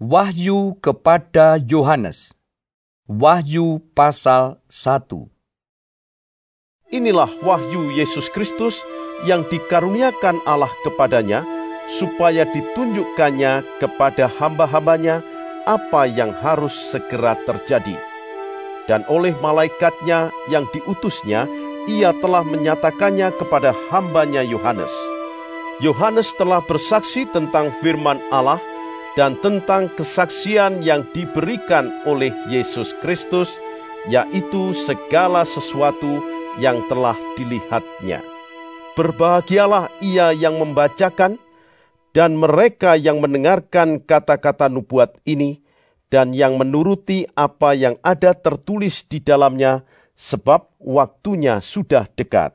Wahyu kepada Yohanes. Wahyu pasal 1. Inilah wahyu Yesus Kristus yang dikaruniakan Allah kepadanya, supaya ditunjukkannya kepada hamba-hambanya apa yang harus segera terjadi. Dan oleh malaikatnya yang diutusnya, ia telah menyatakannya kepada hambanya Yohanes. Yohanes telah bersaksi tentang firman Allah dan tentang kesaksian yang diberikan oleh Yesus Kristus, yaitu segala sesuatu yang telah dilihatnya. Berbahagialah ia yang membacakan dan mereka yang mendengarkan kata-kata nubuat ini dan yang menuruti apa yang ada tertulis di dalamnya, sebab waktunya sudah dekat.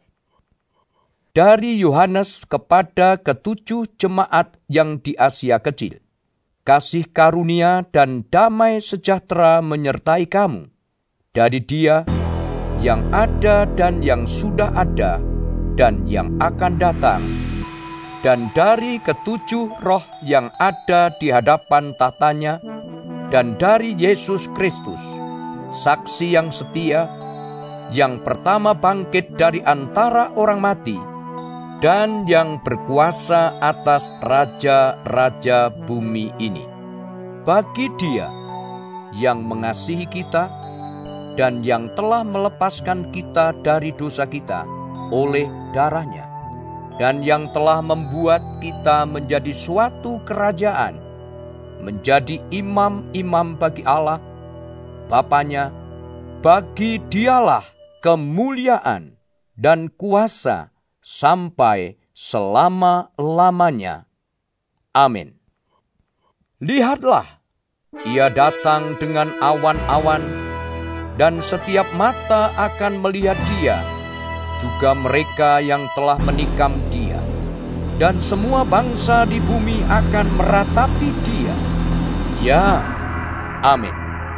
Dari Yohanes kepada ketujuh jemaat yang di Asia Kecil. Kasih karunia dan damai sejahtera menyertai kamu. Dari Dia yang ada dan yang sudah ada dan yang akan datang. Dan dari ketujuh roh yang ada di hadapan tahtanya. Dan dari Yesus Kristus, saksi yang setia, yang pertama bangkit dari antara orang mati, dan yang berkuasa atas raja-raja bumi ini. Bagi Dia yang mengasihi kita dan yang telah melepaskan kita dari dosa kita oleh darah-Nya, dan yang telah membuat kita menjadi suatu kerajaan, menjadi imam-imam bagi Allah, Bapanya. Bagi Dialah kemuliaan dan kuasa sampai selama-lamanya. Amin. Lihatlah, Ia datang dengan awan-awan, dan setiap mata akan melihat Dia, juga mereka yang telah menikam Dia, dan semua bangsa di bumi akan meratapi Dia. Ya, amin.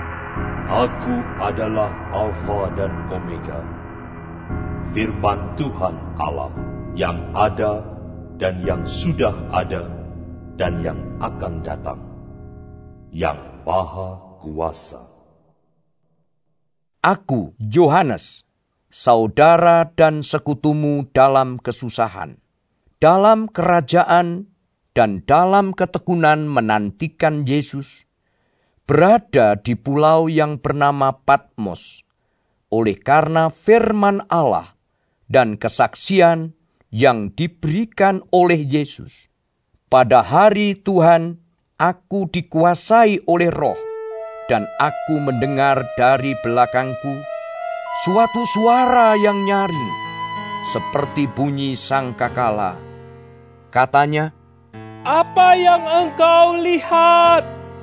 Aku adalah Alfa dan Omega, firman Tuhan Allah yang ada dan yang sudah ada dan yang akan datang, yang Maha Kuasa. Aku, Yohanes, saudara dan sekutumu dalam kesusahan, dalam kerajaan dan dalam ketekunan menantikan Yesus, berada di pulau yang bernama Patmos, oleh karena firman Allah dan kesaksian yang diberikan oleh Yesus. Pada hari Tuhan, aku dikuasai oleh Roh, dan aku mendengar dari belakangku suatu suara yang nyaring, seperti bunyi sangkakala. Katanya, "Apa yang engkau lihat,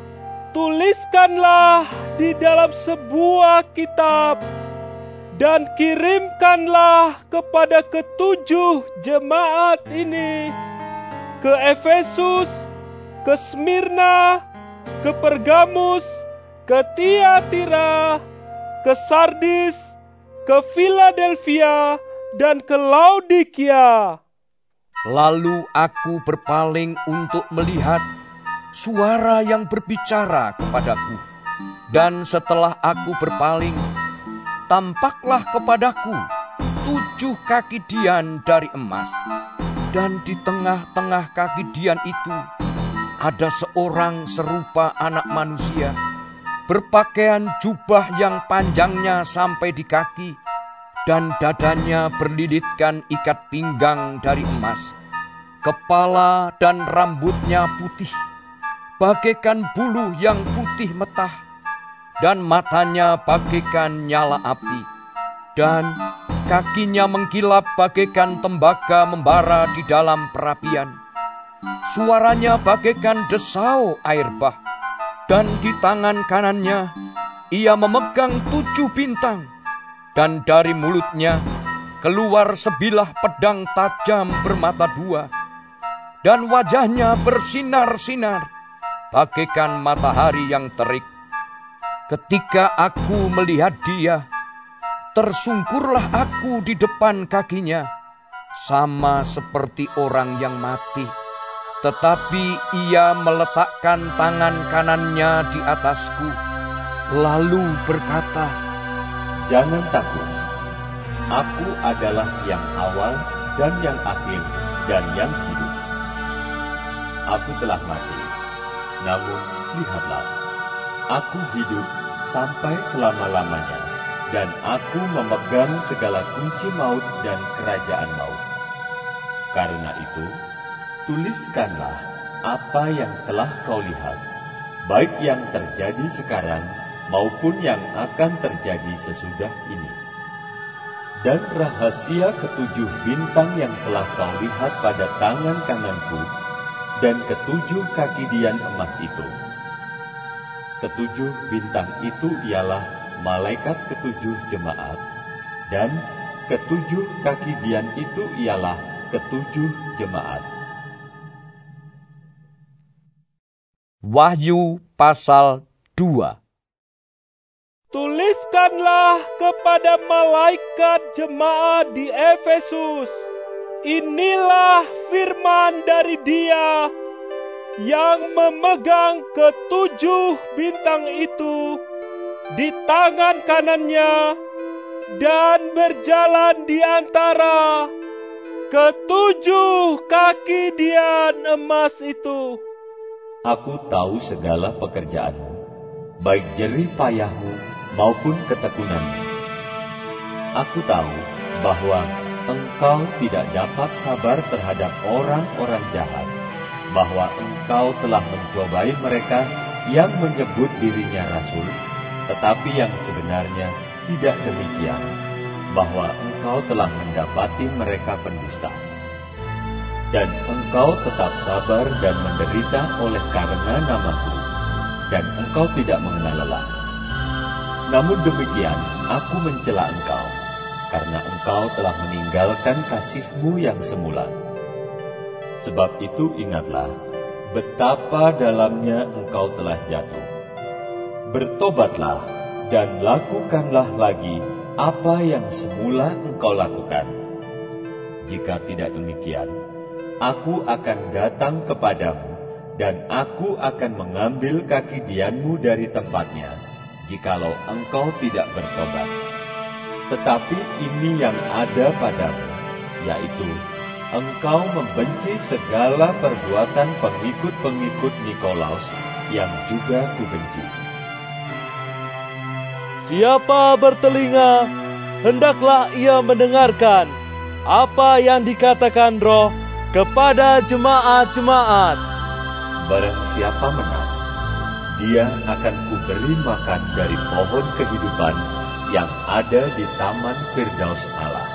tuliskanlah di dalam sebuah kitab, dan kirimkanlah kepada ketujuh jemaat ini, ke Efesus, ke Smyrna, ke Pergamus, ke Tiatira, ke Sardis, ke Philadelphia, dan ke Laodikia." Lalu aku berpaling untuk melihat suara yang berbicara kepadaku. Dan setelah aku berpaling, tampaklah kepadaku 7 kaki dian dari emas. Dan di tengah-tengah kaki dian itu ada seorang serupa anak manusia, berpakaian jubah yang panjangnya sampai di kaki, dan dadanya berlilitkan ikat pinggang dari emas. Kepala dan rambutnya putih, bagaikan buluh yang putih metah, dan matanya bagaikan nyala api, dan kakinya mengkilap bagaikan tembaga membara di dalam perapian. Suaranya bagaikan desau air bah, dan di tangan kanannya ia memegang 7 bintang, dan dari mulutnya keluar sebilah pedang tajam bermata 2, dan wajahnya bersinar-sinar bagaikan matahari yang terik. Ketika aku melihat Dia, tersungkurlah aku di depan kakinya, sama seperti orang yang mati. Tetapi ia meletakkan tangan kanannya di atasku, lalu berkata, "Jangan takut, aku adalah yang awal dan yang akhir dan yang hidup. Aku telah mati, namun lihatlah, aku hidup sampai selama-lamanya, dan aku memegang segala kunci maut dan kerajaan maut. Karena itu, tuliskanlah apa yang telah kau lihat, baik yang terjadi sekarang maupun yang akan terjadi sesudah ini. Dan rahasia ketujuh bintang yang telah kau lihat pada tangan kananku dan ketujuh kaki dian emas itu. Ketujuh bintang itu ialah malaikat ketujuh jemaat, dan ketujuh kaki dian itu ialah ketujuh jemaat." Wahyu pasal 2. Tuliskanlah kepada malaikat jemaat di Efesus, inilah firman dari Dia yang memegang ketujuh bintang itu di tangan kanannya dan berjalan di antara ketujuh kaki dian emas itu. Aku tahu segala pekerjaanmu, baik jerih payahmu maupun ketekunanmu. Aku tahu bahwa engkau tidak dapat sabar terhadap orang-orang jahat, bahwa engkau telah mencobai mereka yang menyebut dirinya rasul, tetapi yang sebenarnya tidak demikian, bahwa engkau telah mendapati mereka pendusta. Dan engkau tetap sabar dan menderita oleh karena namaku, dan engkau tidak mengenal lelah. Namun demikian, aku mencela engkau, karena engkau telah meninggalkan kasihmu yang semula. Sebab itu ingatlah, betapa dalamnya engkau telah jatuh. Bertobatlah, dan lakukanlah lagi apa yang semula engkau lakukan. Jika tidak demikian, aku akan datang kepadamu, dan aku akan mengambil kaki dianmu dari tempatnya, jikalau engkau tidak bertobat. Tetapi ini yang ada padamu, yaitu engkau membenci segala perbuatan pengikut-pengikut Nikolaus, yang juga kubenci. Siapa bertelinga, hendaklah ia mendengarkan apa yang dikatakan Roh kepada jemaat-jemaat. Barang siapa menang, dia akan kuberi makan dari pohon kehidupan yang ada di taman Firdaus Allah.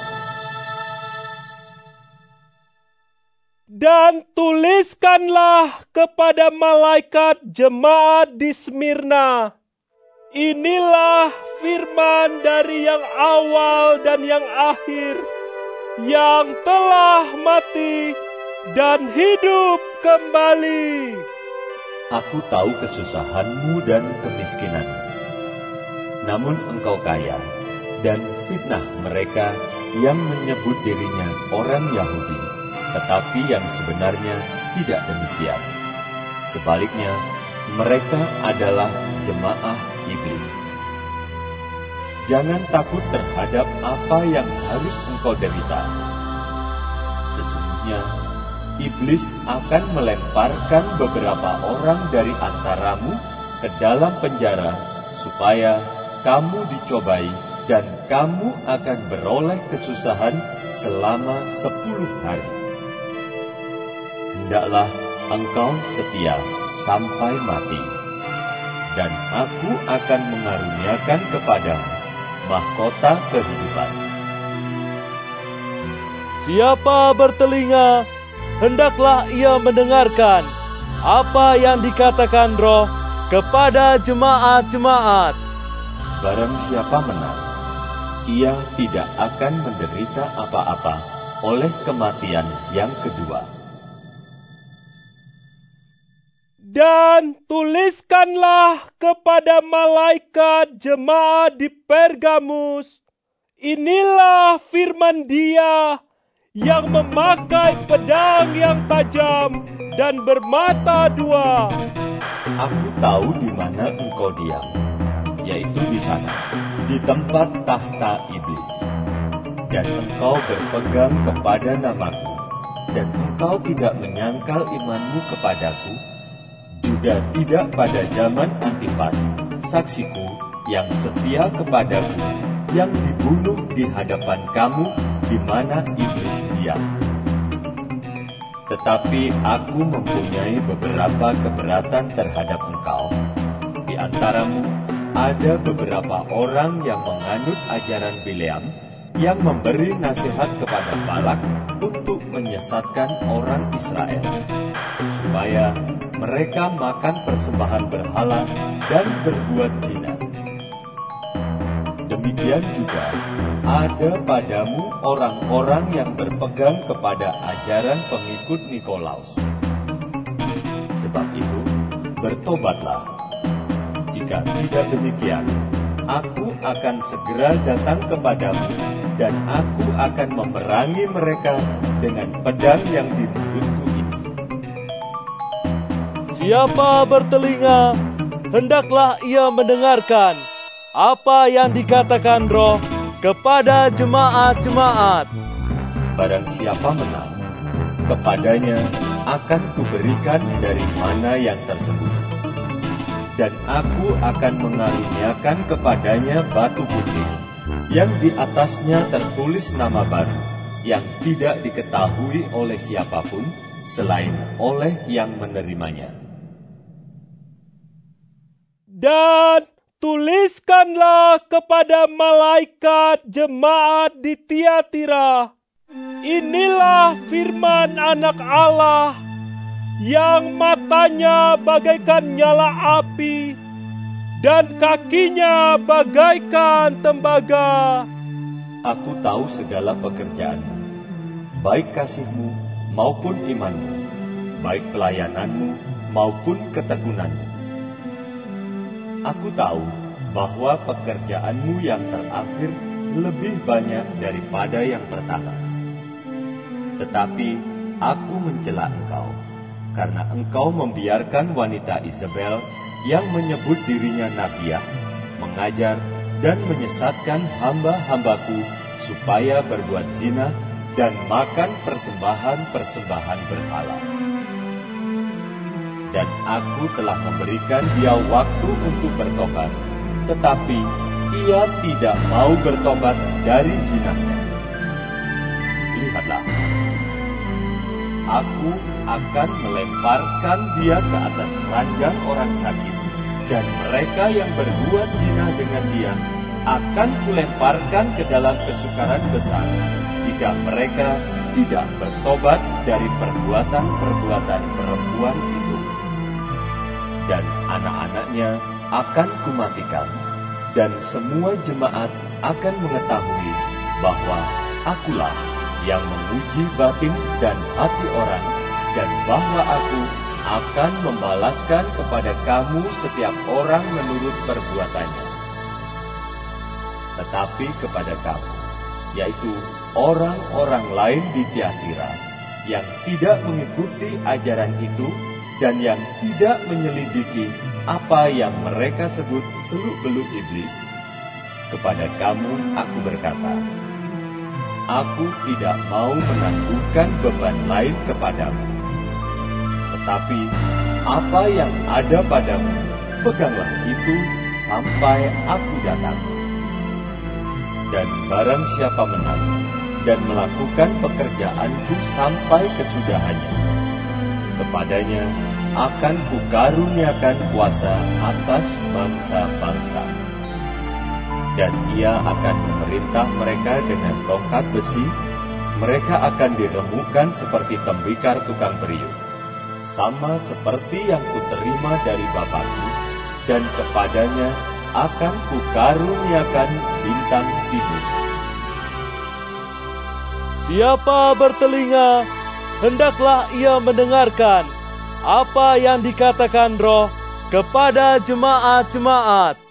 Dan tuliskanlah kepada malaikat jemaat di Smyrna, inilah firman dari yang awal dan yang akhir, yang telah mati dan hidup kembali. Aku tahu kesusahanmu dan kemiskinanmu. Namun engkau kaya, dan fitnah mereka yang menyebut dirinya orang Yahudi, tetapi yang sebenarnya tidak demikian. Sebaliknya, mereka adalah jemaah iblis. Jangan takut terhadap apa yang harus engkau derita. Sesungguhnya, iblis akan melemparkan beberapa orang dari antaramu ke dalam penjara, supaya kamu dicobai dan kamu akan beroleh kesusahan selama 10 hari. Hendaklah engkau setia sampai mati, dan aku akan mengaruniakan kepadamu mahkota kehidupan. Siapa bertelinga, hendaklah ia mendengarkan apa yang dikatakan Roh kepada jemaat-jemaat. Barang siapa menang, ia tidak akan menderita apa-apa oleh kematian yang kedua. Dan tuliskanlah kepada malaikat jemaat di Pergamus, inilah firman Dia yang memakai pedang yang tajam dan bermata dua. Aku tahu di mana engkau diam, yaitu di sana, di tempat tahta iblis. Dan engkau berpegang kepada namaku, dan engkau tidak menyangkal imanmu kepadaku, juga tidak pada zaman Antipas, saksiku yang setia kepadaku, yang dibunuh di hadapan kamu di mana iblis diam. Tetapi aku mempunyai beberapa keberatan terhadap engkau. Di antaramu ada beberapa orang yang menganut ajaran Bileam, yang memberi nasihat kepada Balak untuk menyesatkan orang Israel, supaya mereka makan persembahan berhala dan berbuat zina. Demikian juga ada padamu orang-orang yang berpegang kepada ajaran pengikut Nikolaus. Sebab itu, bertobatlah. Jika tidak demikian, aku akan segera datang kepadamu, dan aku akan memerangi mereka dengan pedang yang di mulutku ini. Siapa bertelinga, hendaklah ia mendengarkan apa yang dikatakan Roh kepada jemaat-jemaat. Barang siapa menang, kepadanya akan kuberikan dari mana yang tersembunyi. Dan aku akan mengaruniakan kepadanya batu putih, yang di atasnya tertulis nama baru, yang tidak diketahui oleh siapapun, selain oleh yang menerimanya. Dan tuliskanlah kepada malaikat jemaat di Tiatira, inilah firman Anak Allah, yang matanya bagaikan nyala api, dan kakinya bagaikan tembaga. Aku tahu segala pekerjaanmu, baik kasihmu maupun imanmu, baik pelayananmu maupun ketekunanmu. Aku tahu bahwa pekerjaanmu yang terakhir lebih banyak daripada yang pertama. Tetapi aku mencela engkau, karena engkau membiarkan wanita Isabel yang menyebut dirinya nabiah, mengajar dan menyesatkan hamba-hambaku supaya berbuat zina dan makan persembahan-persembahan berhala. Dan aku telah memberikan dia waktu untuk bertobat, tetapi ia tidak mau bertobat dari zinanya. Lihatlah, aku akan melemparkan dia ke atas ranjang orang sakit, dan mereka yang berbuat zina dengan dia akan kulemparkan ke dalam kesukaran besar, jika mereka tidak bertobat dari perbuatan-perbuatan perempuan itu. Dan anak-anaknya akan kumatikan, dan semua jemaat akan mengetahui bahwa akulah yang menguji batin dan hati orang, dan bahwa aku akan membalaskan kepada kamu setiap orang menurut perbuatannya. Tetapi kepada kamu, yaitu orang-orang lain di Tiatira, yang tidak mengikuti ajaran itu, dan yang tidak menyelidiki apa yang mereka sebut seluk-beluk iblis, kepada kamu aku berkata, aku tidak mau menangguhkan beban lain kepadamu. Tetapi apa yang ada padamu, peganglah itu sampai aku datang. Dan barang siapa menang dan melakukan pekerjaanku sampai kesudahannya, kepadanya akan kukaruniakan kuasa atas bangsa-bangsa. Dan ia akan memerintah mereka dengan tongkat besi, mereka akan diremukkan seperti tembikar tukang periuk, sama seperti yang kuterima dari Bapakku, dan kepadanya akan kukaruniakan bintang timur. Siapa bertelinga, hendaklah ia mendengarkan apa yang dikatakan Roh kepada jemaat-jemaat.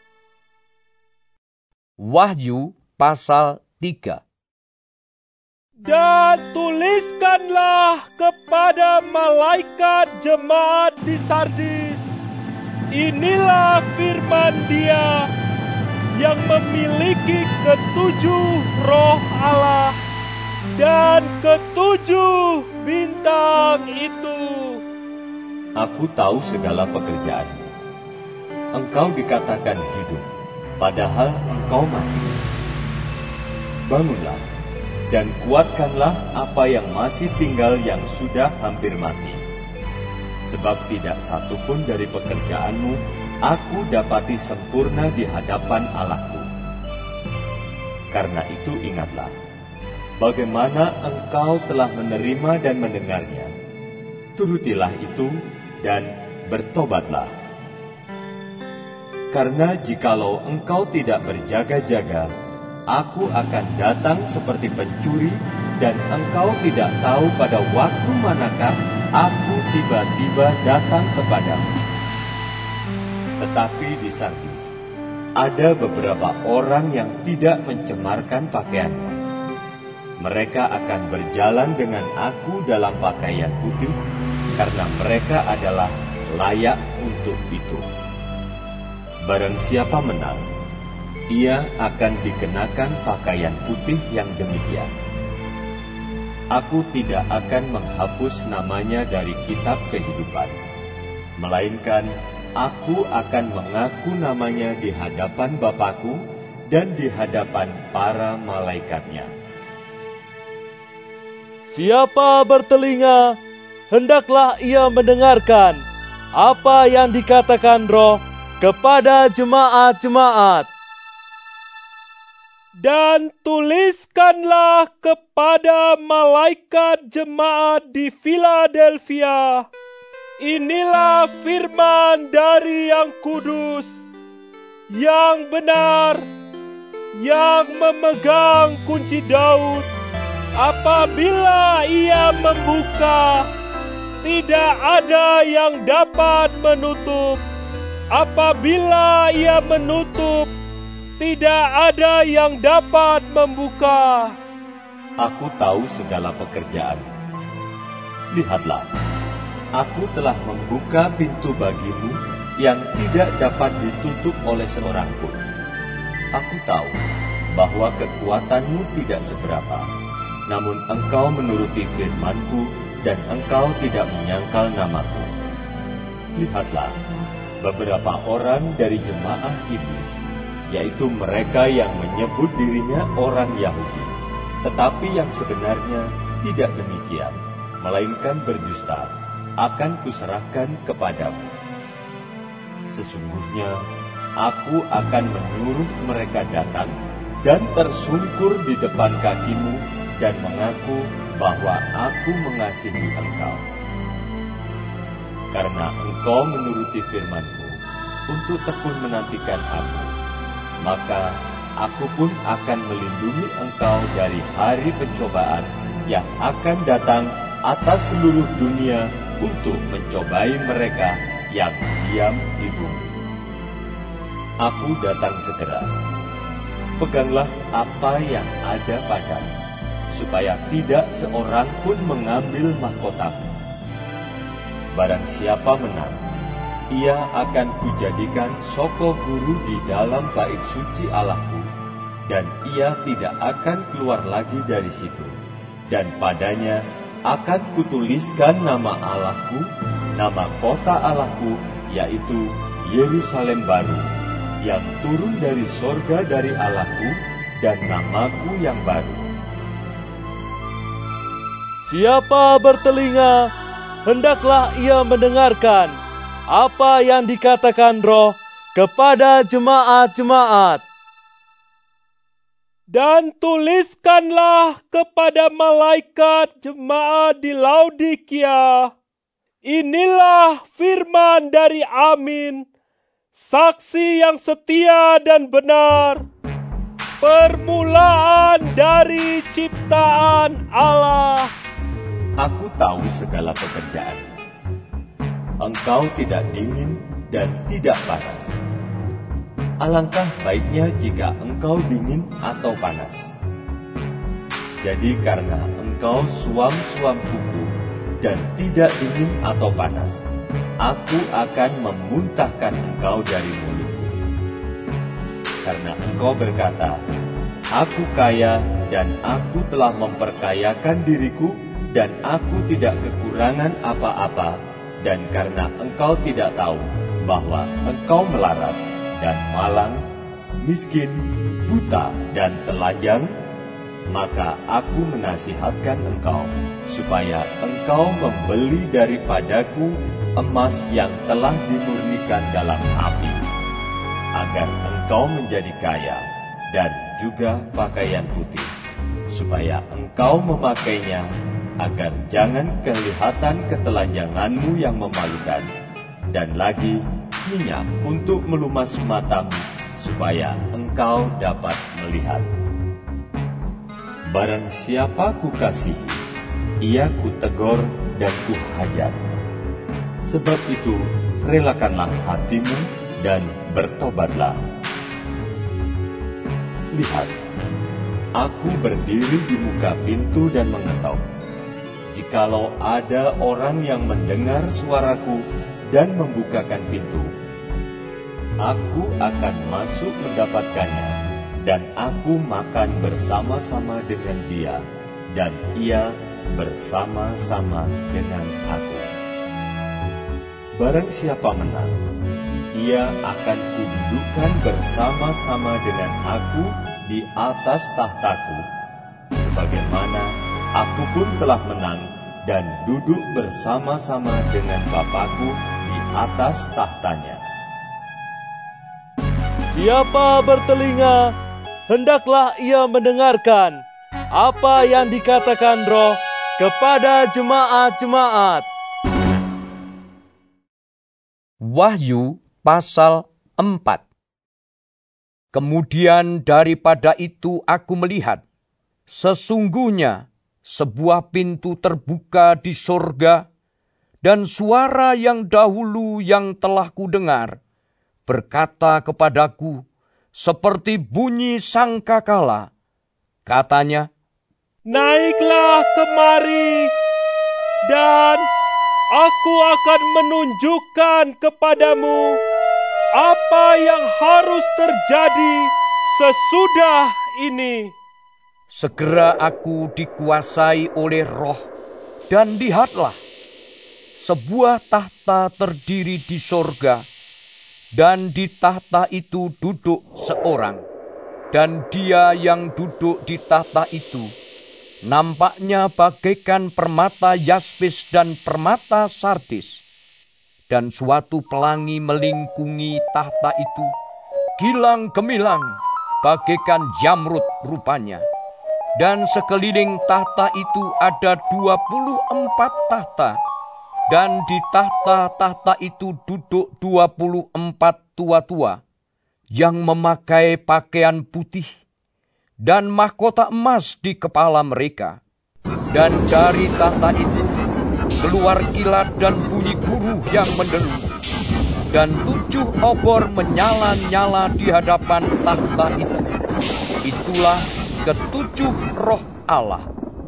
Wahyu pasal 3. Dan tuliskanlah kepada malaikat jemaat di Sardis, inilah firman Dia yang memiliki ketujuh roh Allah dan ketujuh bintang itu. Aku tahu segala pekerjaanmu. Engkau dikatakan hidup, padahal engkau mati. Bangunlah dan kuatkanlah apa yang masih tinggal yang sudah hampir mati. Sebab tidak satu pun dari pekerjaanmu aku dapati sempurna di hadapan Allahku. Karena itu ingatlah, bagaimana engkau telah menerima dan mendengarnya. Turutilah itu dan bertobatlah. Karena jikalau engkau tidak berjaga-jaga, aku akan datang seperti pencuri, dan engkau tidak tahu pada waktu manakah aku tiba-tiba datang kepadamu. Tetapi di Sardis ada beberapa orang yang tidak mencemarkan pakaiannya. Mereka akan berjalan dengan aku dalam pakaian putih, karena mereka adalah layak untuk itu. Barang siapa menang, ia akan dikenakan pakaian putih yang demikian. Aku tidak akan menghapus namanya dari kitab kehidupan, melainkan aku akan mengaku namanya di hadapan Bapa-Ku dan di hadapan para malaikatnya. Siapa bertelinga, hendaklah ia mendengarkan apa yang dikatakan Roh kepada jemaat-jemaat. Dan tuliskanlah kepada malaikat jemaat di Philadelphia, inilah firman dari yang kudus, yang benar, yang memegang kunci Daud. Apabila ia membuka, tidak ada yang dapat menutup. Apabila ia menutup, tidak ada yang dapat membuka. Aku tahu segala pekerjaan. Lihatlah, aku telah membuka pintu bagimu yang tidak dapat ditutup oleh seorang pun. Aku tahu bahwa kekuatanmu tidak seberapa, namun engkau menuruti firman-Ku dan engkau tidak menyangkal namaku. Lihatlah, beberapa orang dari jemaah iblis, yaitu mereka yang menyebut dirinya orang Yahudi, tetapi yang sebenarnya tidak demikian, melainkan berdusta, akan kuserahkan kepadamu. Sesungguhnya, aku akan menyuruh mereka datang dan tersungkur di depan kakimu dan mengaku bahwa aku mengasihi engkau. Karena engkau menuruti firman-Ku untuk tekun menantikan aku, maka aku pun akan melindungi engkau dari hari pencobaan yang akan datang atas seluruh dunia untuk mencobai mereka yang diam di bumi. Aku datang segera. Peganglah apa yang ada padamu, supaya tidak seorang pun mengambil mahkotamu. Barang siapa menang, ia akan kujadikan soko guru di dalam bait suci Allahku, dan ia tidak akan keluar lagi dari situ. Dan padanya akan kutuliskan nama Allahku, nama kota Allahku, yaitu Yerusalem baru, yang turun dari sorga dari Allahku, dan namaku yang baru. Siapa bertelinga, hendaklah ia mendengarkan apa yang dikatakan Roh kepada jemaat-jemaat. Dan tuliskanlah kepada malaikat jemaat di Laodikia, inilah firman dari Amin, saksi yang setia dan benar, permulaan dari ciptaan Allah. Aku tahu segala pekerjaanmu. Engkau tidak dingin dan tidak panas. Alangkah baiknya jika engkau dingin atau panas. Jadi karena engkau suam-suam kuku dan tidak dingin atau panas, aku akan memuntahkan engkau dari mulutku. Karena engkau berkata, aku kaya dan aku telah memperkayakan diriku dan aku tidak kekurangan apa-apa, dan karena engkau tidak tahu bahwa engkau melarat dan malang, miskin, buta dan telanjang, maka aku menasihatkan engkau supaya engkau membeli daripadaku emas yang telah dimurnikan dalam api, agar engkau menjadi kaya, dan juga pakaian putih, supaya engkau memakainya, agar jangan kelihatan ketelanjanganmu yang memalukan, dan lagi minyak untuk melumas matamu, supaya engkau dapat melihat. Barang siapa kukasihi, ia kutegur dan kuhajar. Sebab itu, relakanlah hatimu dan bertobatlah. Lihat, aku berdiri di muka pintu dan mengetok. Jikalau ada orang yang mendengar suaraku dan membukakan pintu, aku akan masuk mendapatkannya, dan aku makan bersama-sama dengan dia, dan ia bersama-sama dengan aku. Barang siapa menang, ia akan kududukkan bersama-sama dengan aku di atas tahtaku, sebagaimana aku pun telah menang dan duduk bersama-sama dengan Bapa-Ku di atas tahtanya. Siapa bertelinga, hendaklah ia mendengarkan apa yang dikatakan Roh kepada jemaat-jemaat. Wahyu pasal 4. Kemudian daripada itu aku melihat, sesungguhnya sebuah pintu terbuka di sorga, dan suara yang dahulu yang telah kudengar berkata kepadaku, seperti bunyi sangkakala. Katanya, naiklah kemari, dan aku akan menunjukkan kepadamu apa yang harus terjadi sesudah ini. Segera aku dikuasai oleh Roh, dan lihatlah, sebuah tahta terdiri di sorga, dan di tahta itu duduk seorang, dan dia yang duduk di tahta itu nampaknya bagaikan permata yaspis dan permata sardis, dan suatu pelangi melingkungi tahta itu, gilang gemilang bagaikan jamrud rupanya. Dan sekeliling tahta itu ada 24 tahta, dan di tahta-tahta itu duduk 24 tua-tua yang memakai pakaian putih dan mahkota emas di kepala mereka. Dan dari tahta itu keluar kilat dan bunyi guru yang menderu, dan 7 obor menyala-nyala di hadapan tahta itu. Itulah ketujuh roh Allah.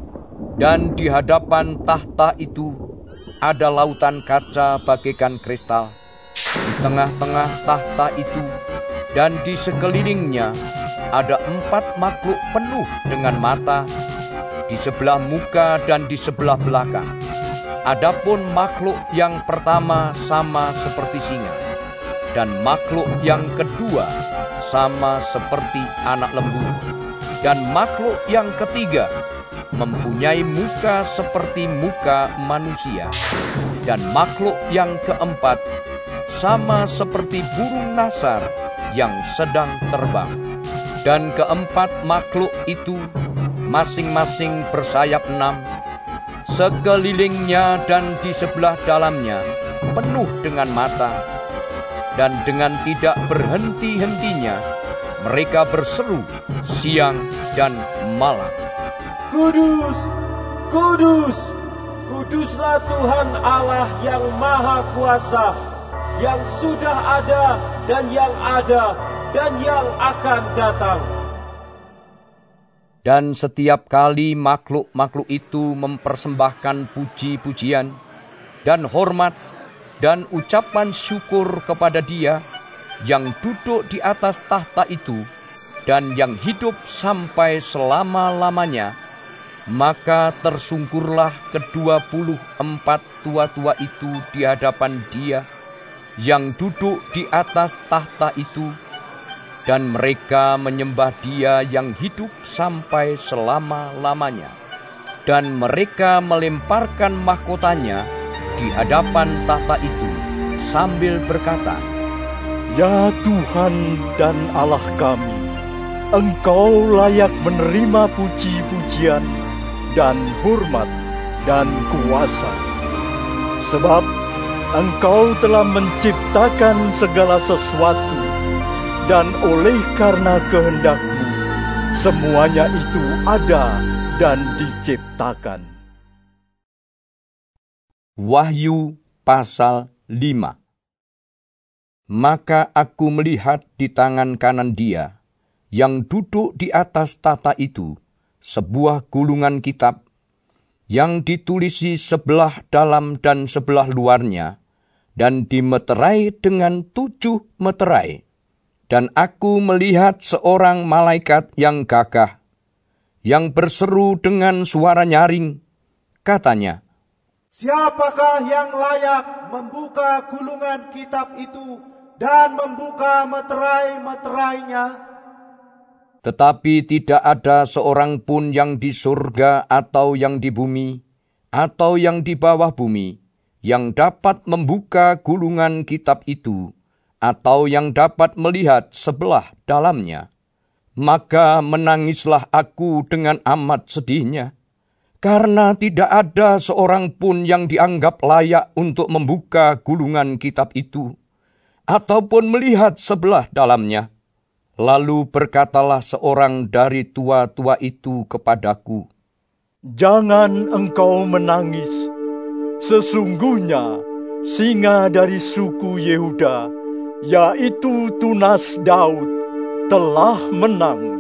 Dan di hadapan tahta itu ada lautan kaca bagaikan kristal di tengah-tengah tahta itu, dan di sekelilingnya ada 4 makhluk penuh dengan mata di sebelah muka dan di sebelah belakang. Adapun makhluk yang pertama sama seperti singa, dan makhluk yang kedua sama seperti anak lembu, dan makhluk yang ketiga mempunyai muka seperti muka manusia, dan makhluk yang keempat sama seperti burung nasar yang sedang terbang. Dan keempat makhluk itu masing-masing bersayap 6, sekelilingnya dan di sebelah dalamnya penuh dengan mata, dan dengan tidak berhenti-hentinya mereka berseru siang dan malam, Kudus, kudus, kuduslah Tuhan Allah yang Maha Kuasa, yang sudah ada dan yang ada dan yang akan datang. Dan setiap kali makhluk-makhluk itu mempersembahkan puji-pujian dan hormat dan ucapan syukur kepada Dia yang duduk di atas tahta itu dan yang hidup sampai selama-lamanya, maka tersungkurlah ke-24 tua-tua itu di hadapan Dia yang duduk di atas tahta itu, dan mereka menyembah Dia yang hidup sampai selama-lamanya. Dan mereka melemparkan mahkotanya di hadapan tahta itu sambil berkata, Ya Tuhan dan Allah kami, Engkau layak menerima puji-pujian dan hormat dan kuasa. Sebab Engkau telah menciptakan segala sesuatu, dan oleh karena kehendak-Mu, semuanya itu ada dan diciptakan. Wahyu pasal 5. Maka aku melihat di tangan kanan Dia, yang duduk di atas tahta itu, sebuah gulungan kitab, yang ditulisi sebelah dalam dan sebelah luarnya, dan dimeterai dengan 7 meterai. Dan aku melihat seorang malaikat yang gagah, yang berseru dengan suara nyaring, katanya, Siapakah yang layak membuka gulungan kitab itu dan membuka meterai-meterainya? Tetapi tidak ada seorang pun yang di surga atau yang di bumi, atau yang di bawah bumi, yang dapat membuka gulungan kitab itu, atau yang dapat melihat sebelah dalamnya. Maka menangislah aku dengan amat sedihnya, karena tidak ada seorang pun yang dianggap layak untuk membuka gulungan kitab itu, ataupun melihat sebelah dalamnya. Lalu berkatalah seorang dari tua-tua itu kepadaku, Jangan engkau menangis. Sesungguhnya singa dari suku Yehuda, yaitu tunas Daud, telah menang,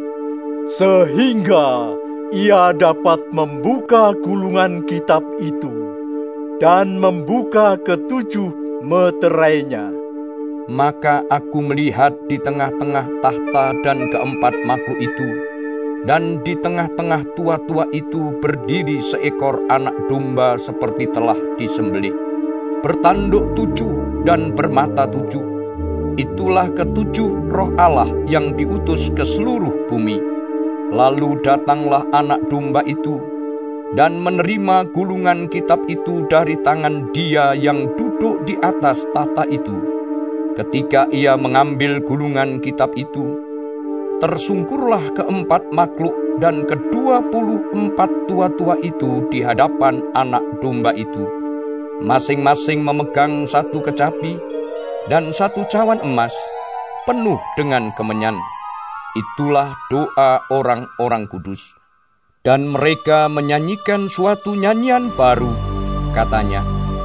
sehingga ia dapat membuka gulungan kitab itu dan membuka ke-7 meterainya. Maka aku melihat di tengah-tengah tahta dan keempat makhluk itu, dan di tengah-tengah tua-tua itu berdiri seekor anak domba seperti telah disembelih, bertanduk 7 dan bermata 7. Itulah ke-7 roh Allah yang diutus ke seluruh bumi. Lalu datanglah anak domba itu, dan menerima gulungan kitab itu dari tangan Dia yang duduk di atas tahta itu. Ketika ia mengambil gulungan kitab itu, tersungkurlah keempat makhluk dan ke-24 tua-tua itu di hadapan anak domba itu, masing-masing memegang 1 kecapi dan 1 cawan emas penuh dengan kemenyan. Itulah doa orang-orang kudus. Dan mereka menyanyikan suatu nyanyian baru, katanya,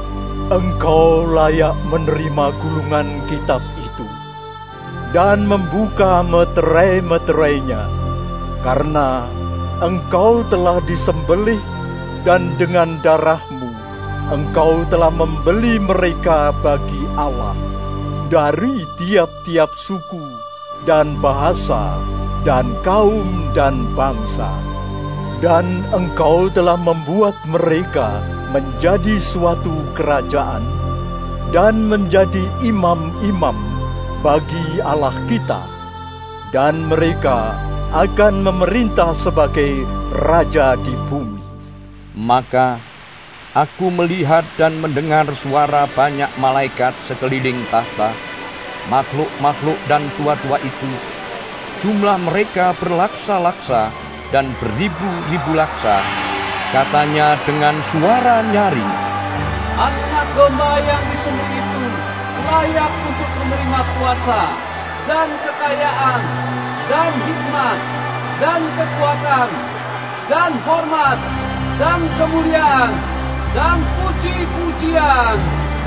Engkau layak menerima gulungan kitab itu dan membuka meterai-meterainya, karena engkau telah disembelih dan dengan darah-Mu engkau telah membeli mereka bagi Allah dari tiap-tiap suku dan bahasa dan kaum dan bangsa. Dan engkau telah membuat mereka menjadi suatu kerajaan dan menjadi imam-imam bagi Allah kita, dan mereka akan memerintah sebagai raja di bumi. Maka aku melihat dan mendengar suara banyak malaikat sekeliling tahta, makhluk-makhluk dan tua-tua itu. Jumlah mereka berlaksa-laksa dan beribu-ribu laksa, katanya dengan suara nyaring, Anak domba yang disembelih itu layak untuk menerima kuasa dan kekayaan dan hikmat dan kekuatan dan hormat dan kemuliaan dan puji-pujian.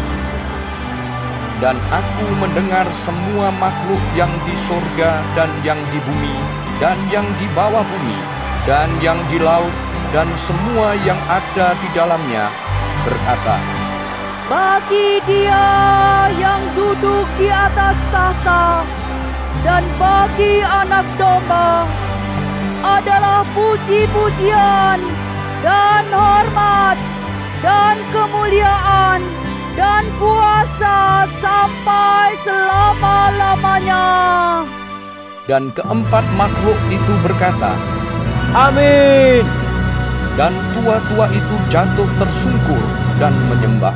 Dan aku mendengar semua makhluk yang di surga dan yang di bumi dan yang di bawah bumi, dan yang di laut dan semua yang ada di dalamnya berkata, Bagi Dia yang duduk di atas tahta dan bagi Anak Domba adalah puji-pujian dan hormat dan kemuliaan dan kuasa sampai selama-lamanya. Dan keempat makhluk itu berkata, Amin. Dan tua-tua itu jatuh tersungkur dan menyembah.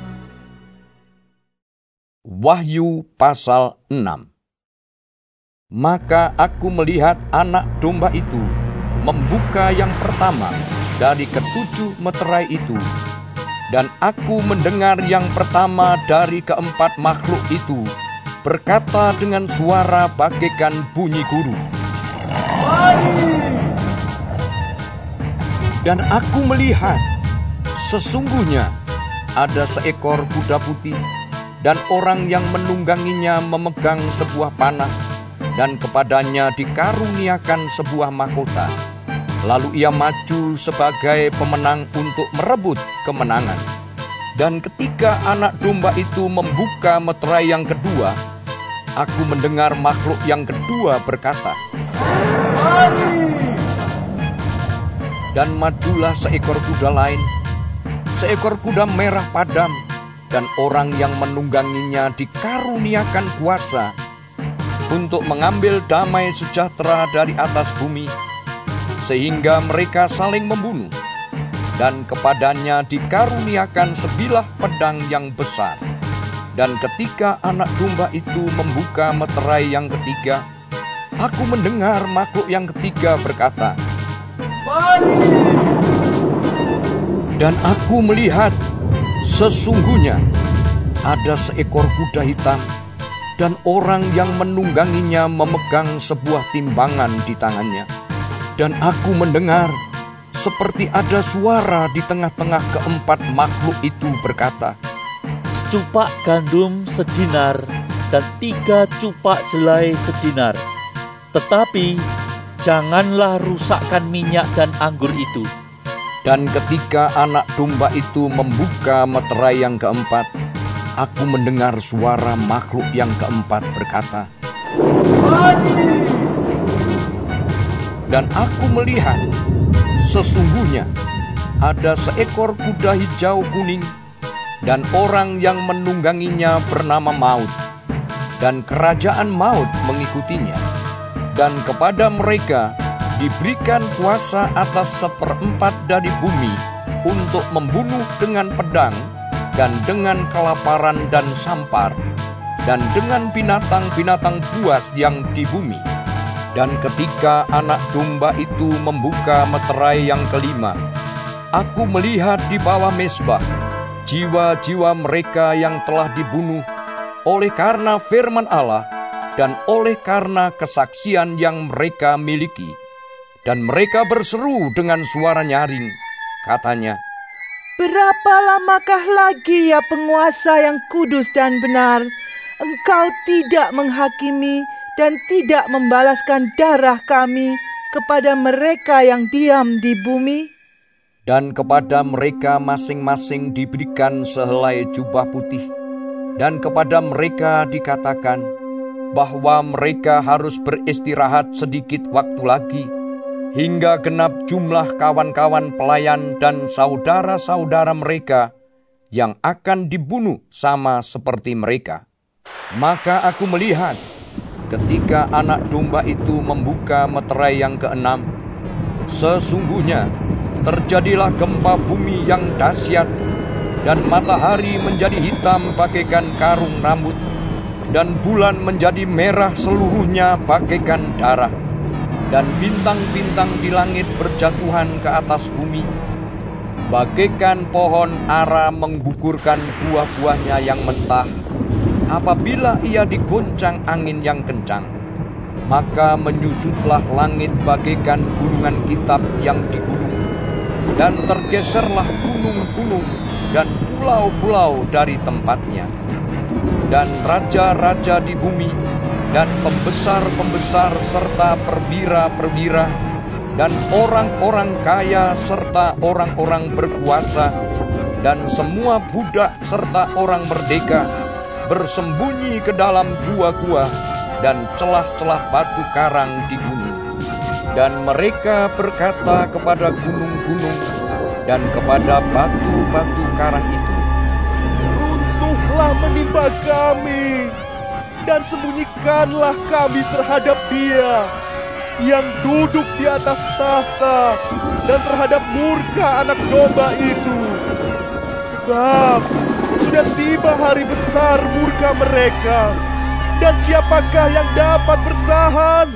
Wahyu pasal 6. Maka aku melihat Anak Domba itu membuka yang pertama dari ketujuh meterai itu, dan aku mendengar yang pertama dari keempat makhluk itu berkata dengan suara bagaikan bunyi guru, Dan aku melihat, sesungguhnya ada seekor kuda putih, dan orang yang menungganginya memegang sebuah panah, dan kepadanya dikaruniakan sebuah mahkota. Lalu ia maju sebagai pemenang untuk merebut kemenangan. Dan ketika Anak Domba itu membuka meterai yang kedua, aku mendengar makhluk yang kedua berkata, Dan majulah seekor kuda lain, seekor kuda merah padam, dan orang yang menungganginya dikaruniakan kuasa untuk mengambil damai sejahtera dari atas bumi, sehingga mereka saling membunuh, dan kepadanya dikaruniakan sebilah pedang yang besar. Dan ketika Anak Domba itu membuka meterai yang ketiga, aku mendengar makhluk yang ketiga berkata, Dan aku melihat, sesungguhnya ada seekor kuda hitam, dan orang yang menungganginya memegang sebuah timbangan di tangannya. Dan aku mendengar seperti ada suara di tengah-tengah keempat makhluk itu berkata, Cupak gandum sedinar dan 3 cupak jelai sedinar. Tetapi janganlah rusakkan minyak dan anggur itu. Dan ketika Anak Domba itu membuka meterai yang keempat, aku mendengar suara makhluk yang keempat berkata, Dan aku melihat, sesungguhnya ada seekor kuda hijau kuning, dan orang yang menungganginya bernama Maut, dan kerajaan maut mengikutinya. Dan kepada mereka diberikan kuasa atas 1/4 dari bumi untuk membunuh dengan pedang, dan dengan kelaparan dan sampar, dan dengan binatang-binatang buas yang di bumi. Dan ketika Anak Domba itu membuka meterai yang kelima, aku melihat di bawah mezbah jiwa-jiwa mereka yang telah dibunuh oleh karena firman Allah dan oleh karena kesaksian yang mereka miliki. Dan mereka berseru dengan suara nyaring, katanya, Berapa lamakah lagi ya penguasa yang kudus dan benar, engkau tidak menghakimi dan tidak membalaskan darah kami kepada mereka yang diam di bumi? Dan kepada mereka masing-masing diberikan sehelai jubah putih, dan kepada mereka dikatakan bahwa mereka harus beristirahat sedikit waktu lagi, hingga genap jumlah kawan-kawan pelayan dan saudara-saudara mereka yang akan dibunuh sama seperti mereka. Maka aku melihat, ketika Anak Domba itu membuka meterai yang keenam, sesungguhnya terjadilah gempa bumi yang dahsyat, dan matahari menjadi hitam bagaikan karung rambut, dan bulan menjadi merah seluruhnya bagaikan darah, dan bintang-bintang di langit berjatuhan ke atas bumi, bagaikan pohon ara menggugurkan buah-buahnya yang mentah apabila ia digoncang angin yang kencang. Maka menyusutlah langit bagaikan gulungan kitab yang digulung, dan tergeserlah gunung-gunung dan pulau-pulau dari tempatnya. Dan raja-raja di bumi, dan pembesar-pembesar serta perwira-perwira, dan orang-orang kaya serta orang-orang berkuasa, dan semua budak serta orang merdeka bersembunyi ke dalam gua-gua dan celah-celah batu karang di gunung. Dan mereka berkata kepada gunung-gunung dan kepada batu-batu karang itu, "Runtuhlah menimpa kami, dan sembunyikanlah kami terhadap Dia yang duduk di atas tahta dan terhadap murka Anak Domba itu. Sebab sudah tiba hari besar murka mereka, dan siapakah yang dapat bertahan?"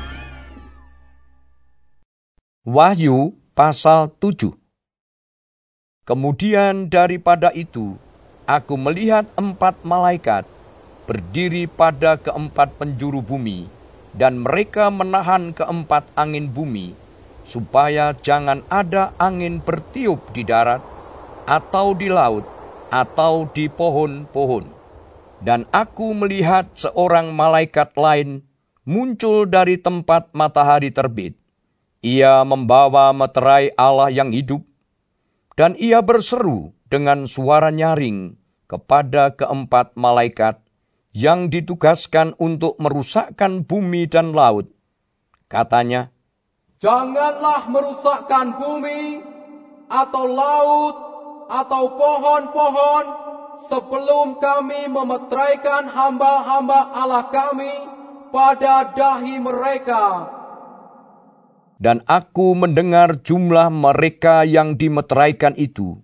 Wahyu pasal 7. Kemudian daripada itu, aku melihat 4 malaikat berdiri pada keempat penjuru bumi, dan mereka menahan keempat angin bumi, supaya jangan ada angin bertiup di darat, atau di laut, atau di pohon-pohon. Dan aku melihat seorang malaikat lain muncul dari tempat matahari terbit. Ia membawa meterai Allah yang hidup, dan ia berseru dengan suara nyaring kepada keempat malaikat yang ditugaskan untuk merusakkan bumi dan laut. Katanya, "Janganlah merusakkan bumi, atau laut, atau pohon-pohon, sebelum kami memeteraikan hamba-hamba Allah kami pada dahi mereka." Dan aku mendengar jumlah mereka yang dimeteraikan itu,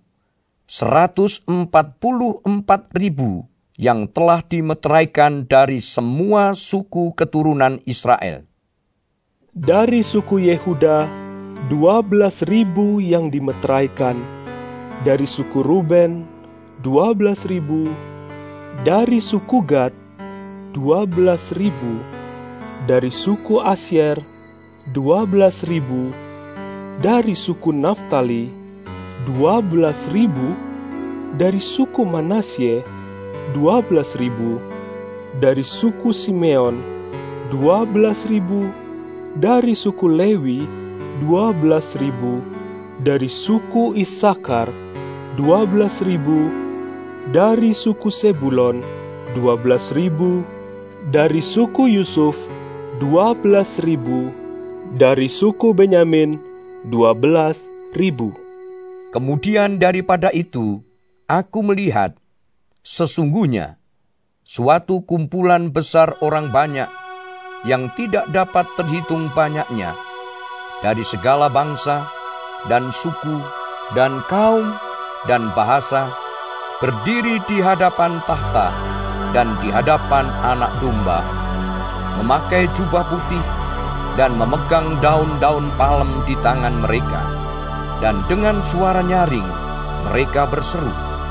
144.000 yang telah dimeteraikan dari semua suku keturunan Israel. Dari suku Yehuda, 12.000 yang dimeteraikan. Dari suku Ruben, 12.000. Dari suku Gad, 12.000. Dari suku Asyer, 12.000. Dari suku Naftali, 12.000. Dari suku Manasye, 12.000. Dari suku Simeon, 12.000. Dari suku Lewi, 12.000. Dari suku Isakar, 12.000. Dari suku Sebulon, 12.000. Dari suku Yusuf, 12.000. Dari suku Benyamin, 12.000. Kemudian daripada itu, aku melihat, sesungguhnya, suatu kumpulan besar orang banyak, yang tidak dapat terhitung banyaknya, dari segala bangsa, dan suku, dan kaum, dan bahasa, berdiri di hadapan tahta, dan di hadapan Anak Domba, memakai jubah putih, dan memegang daun-daun palem di tangan mereka. Dan dengan suara nyaring, mereka berseru,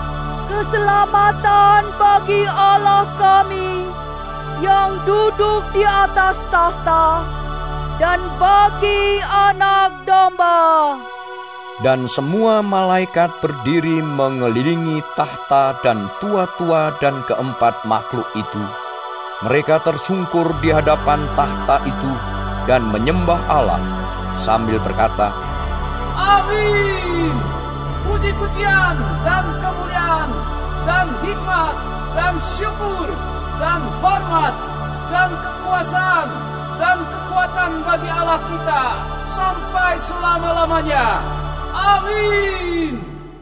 "Keselamatan bagi Allah kami yang duduk di atas tahta dan bagi Anak Domba." Dan semua malaikat berdiri mengelilingi tahta dan tua-tua dan keempat makhluk itu. Mereka tersungkur di hadapan tahta itu dan menyembah Allah sambil berkata, "Amin. Puji-pujian dan kemuliaan dan hikmat dan syukur dan hormat dan kekuasaan dan kekuatan bagi Allah kita sampai selama-lamanya. Amin."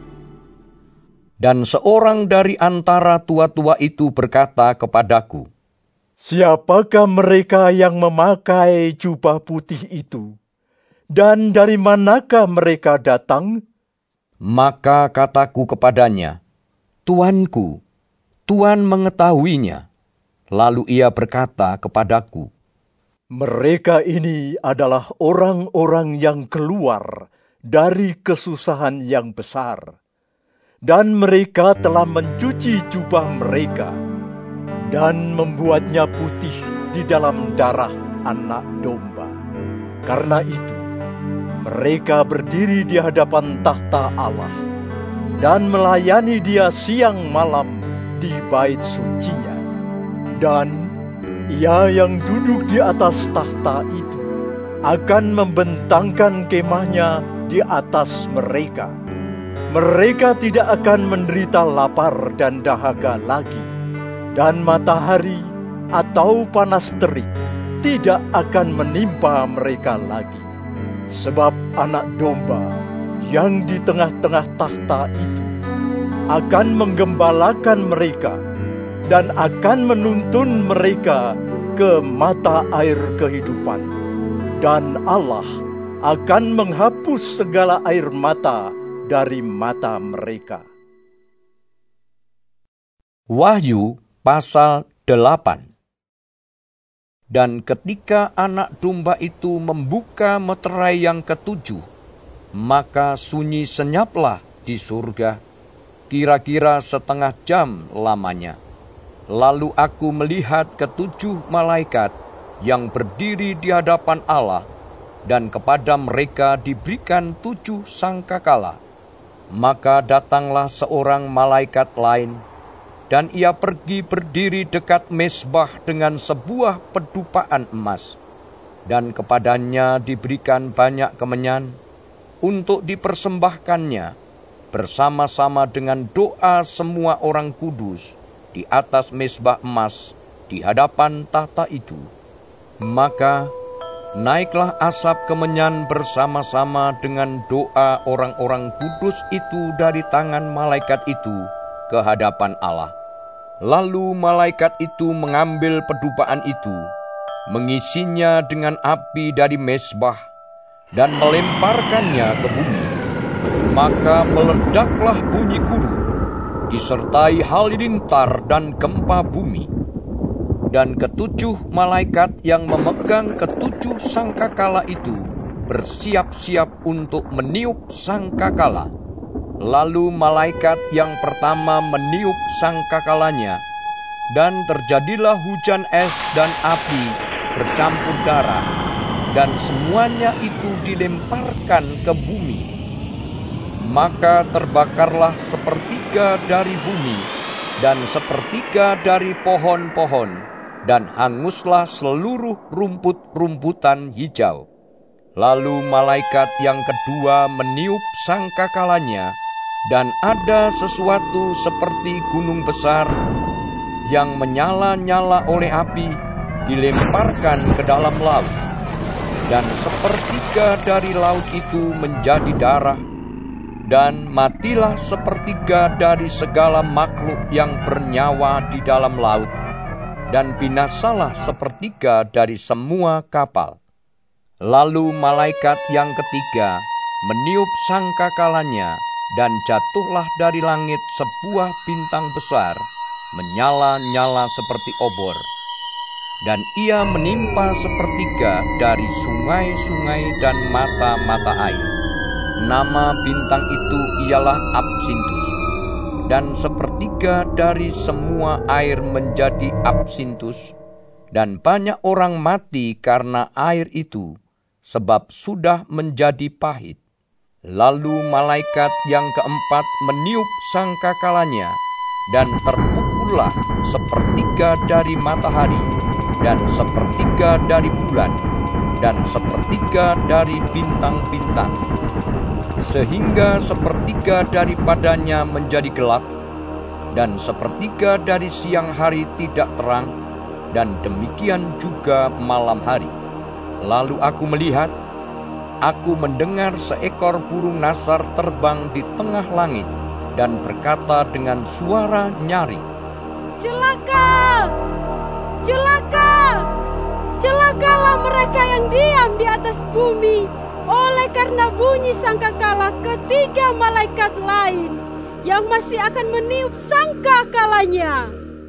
Dan seorang dari antara tua-tua itu berkata kepadaku, "Siapakah mereka yang memakai jubah putih itu? Dan dari manakah mereka datang?" Maka kataku kepadanya, "Tuanku, Tuan mengetahuinya." Lalu ia berkata kepadaku, "Mereka ini adalah orang-orang yang keluar dari kesusahan yang besar, dan mereka telah mencuci jubah mereka dan membuatnya putih di dalam darah Anak Domba. Karena itu, mereka berdiri di hadapan tahta Allah dan melayani Dia siang malam di bait sucinya. Dan Ia yang duduk di atas tahta itu akan membentangkan kemahnya di atas mereka. Mereka tidak akan menderita lapar dan dahaga lagi, dan matahari atau panas terik tidak akan menimpa mereka lagi. Sebab anak domba yang di tengah-tengah tahta itu akan menggembalakan mereka dan akan menuntun mereka ke mata air kehidupan. Dan Allah akan menghapus segala air mata dari mata mereka. Wahyu pasal 8. Dan ketika anak domba itu membuka meterai yang ketujuh, maka sunyi senyaplah di surga, kira-kira setengah jam lamanya. Lalu aku melihat ketujuh malaikat yang berdiri di hadapan Allah, dan kepada mereka diberikan 7 sangkakala. Maka datanglah seorang malaikat lain, dan ia pergi berdiri dekat mezbah dengan sebuah pedupaan emas, dan kepadanya diberikan banyak kemenyan untuk dipersembahkannya bersama-sama dengan doa semua orang kudus di atas mezbah emas di hadapan tahta itu. Maka naiklah asap kemenyan bersama-sama dengan doa orang-orang kudus itu dari tangan malaikat itu ke hadapan Allah. Lalu malaikat itu mengambil pedupaan itu, mengisinya dengan api dari mezbah, dan melemparkannya ke bumi. Maka meledaklah bunyi guru, disertai halilintar dan gempa bumi. Dan ketujuh malaikat yang memegang ketujuh sangkakala itu bersiap-siap untuk meniup sangkakala. Lalu malaikat yang pertama meniup sangkakalanya, dan terjadilah hujan es dan api bercampur darah, dan semuanya itu dilemparkan ke bumi. Maka terbakarlah sepertiga dari bumi, dan sepertiga dari pohon-pohon, dan hanguslah seluruh rumput-rumputan hijau. Lalu malaikat yang kedua meniup sangkakalanya, dan ada sesuatu seperti gunung besar yang menyala-nyala oleh api dilemparkan ke dalam laut. Dan sepertiga dari laut itu menjadi darah, dan matilah sepertiga dari segala makhluk yang bernyawa di dalam laut, dan binasalah sepertiga dari semua kapal. Lalu malaikat yang ketiga meniup sangkakalanya, dan jatuhlah dari langit sebuah bintang besar, menyala-nyala seperti obor. Dan ia menimpa sepertiga dari sungai-sungai dan mata-mata air. Nama bintang itu ialah Absintus. Dan sepertiga dari semua air menjadi absintus, dan banyak orang mati karena air itu, sebab sudah menjadi pahit. Lalu malaikat yang keempat meniup sangkakalanya, dan terpukullah sepertiga dari matahari, dan sepertiga dari bulan, dan sepertiga dari bintang-bintang, sehingga sepertiga daripadanya menjadi gelap, dan sepertiga dari siang hari tidak terang, dan demikian juga malam hari. Lalu aku melihat, aku mendengar seekor burung nasar terbang di tengah langit, dan berkata dengan suara nyaring, "Celaka! Celaka! Celakalah mereka yang diam di atas bumi, oleh karena bunyi sangkakala ketiga malaikat lain yang masih akan meniup sangkakalanya."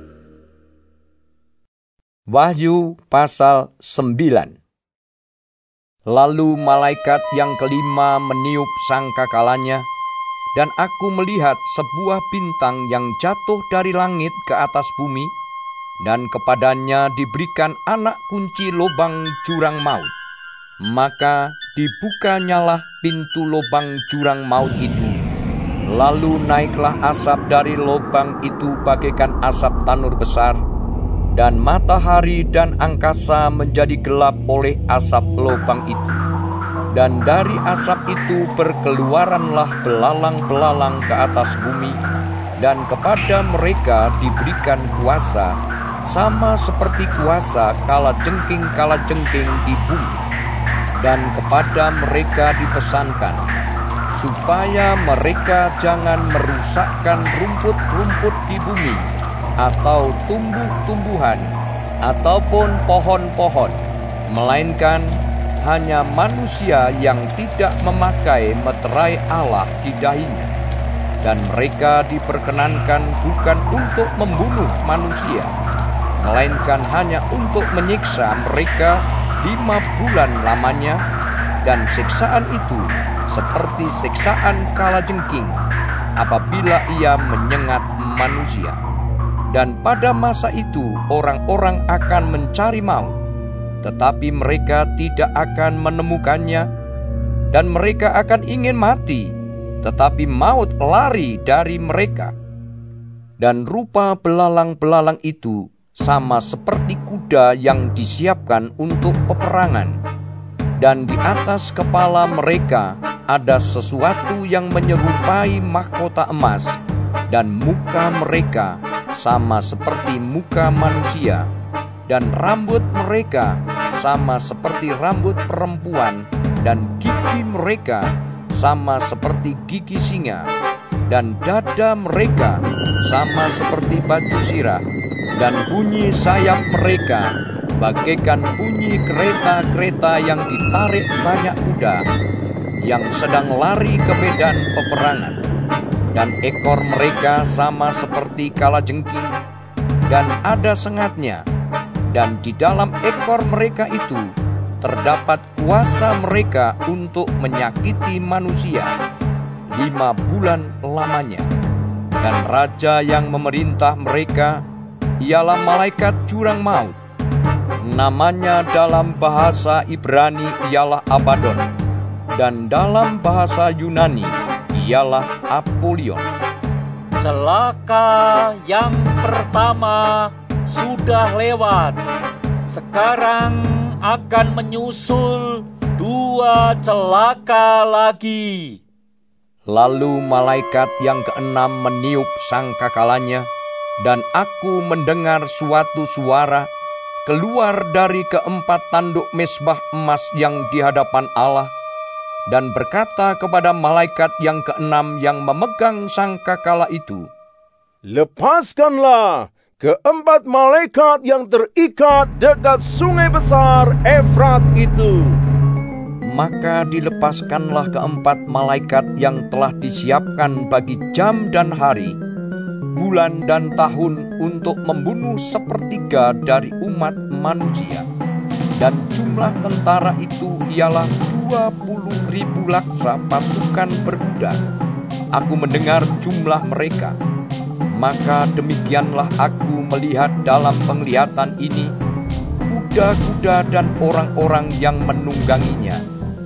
Wahyu pasal 9. Lalu malaikat yang kelima meniup sangkakalanya, dan aku melihat sebuah bintang yang jatuh dari langit ke atas bumi, dan kepadanya diberikan anak kunci lubang jurang maut. Maka dibukanyalah pintu lubang jurang maut itu. Lalu naiklah asap dari lubang itu bagaikan asap tanur besar, dan matahari dan angkasa menjadi gelap oleh asap lubang itu. Dan dari asap itu berkeluaranlah belalang-belalang ke atas bumi, dan kepada mereka diberikan kuasa, sama seperti kuasa kalajengking di bumi. Dan kepada mereka dipesankan, supaya mereka jangan merusakkan rumput-rumput di bumi, atau tumbuh-tumbuhan, ataupun pohon-pohon, melainkan hanya manusia yang tidak memakai meterai Allah di dahinya. Dan mereka diperkenankan bukan untuk membunuh manusia, melainkan hanya untuk menyiksa mereka 5 bulan lamanya, dan siksaan itu seperti siksaan kalajengking apabila ia menyengat manusia. Dan pada masa itu orang-orang akan mencari maut, tetapi mereka tidak akan menemukannya, dan mereka akan ingin mati, tetapi maut lari dari mereka. Dan rupa belalang-belalang itu sama seperti kuda yang disiapkan untuk peperangan. Dan di atas kepala mereka ada sesuatu yang menyerupai mahkota emas, dan muka mereka sama seperti muka manusia, dan rambut mereka sama seperti rambut perempuan, dan gigi mereka sama seperti gigi singa, dan dada mereka sama seperti baju sirah, dan bunyi sayap mereka bagaikan bunyi kereta-kereta yang ditarik banyak kuda yang sedang lari ke medan peperangan. Dan ekor mereka sama seperti kalajengking, dan ada sengatnya, dan di dalam ekor mereka itu terdapat kuasa mereka untuk menyakiti manusia 5 bulan lamanya. Dan raja yang memerintah mereka ialah malaikat jurang maut. Namanya dalam bahasa Ibrani ialah Abaddon, dan dalam bahasa Yunani ialah Apollyon. Celaka yang pertama sudah lewat. Sekarang akan menyusul 2 celaka lagi. Lalu malaikat yang keenam meniup sangkakalanya, dan aku mendengar suatu suara keluar dari keempat tanduk mezbah emas yang di hadapan Allah, dan berkata kepada malaikat yang keenam yang memegang sangkakala itu, "Lepaskanlah keempat malaikat yang terikat dekat sungai besar Efrat itu." Maka dilepaskanlah keempat malaikat yang telah disiapkan bagi jam dan hari, bulan dan tahun untuk membunuh 1/3 dari umat manusia. Dan jumlah tentara itu ialah 20.000 laksa pasukan berkuda. Aku mendengar jumlah mereka. Maka demikianlah aku melihat dalam penglihatan ini kuda-kuda dan orang-orang yang menungganginya.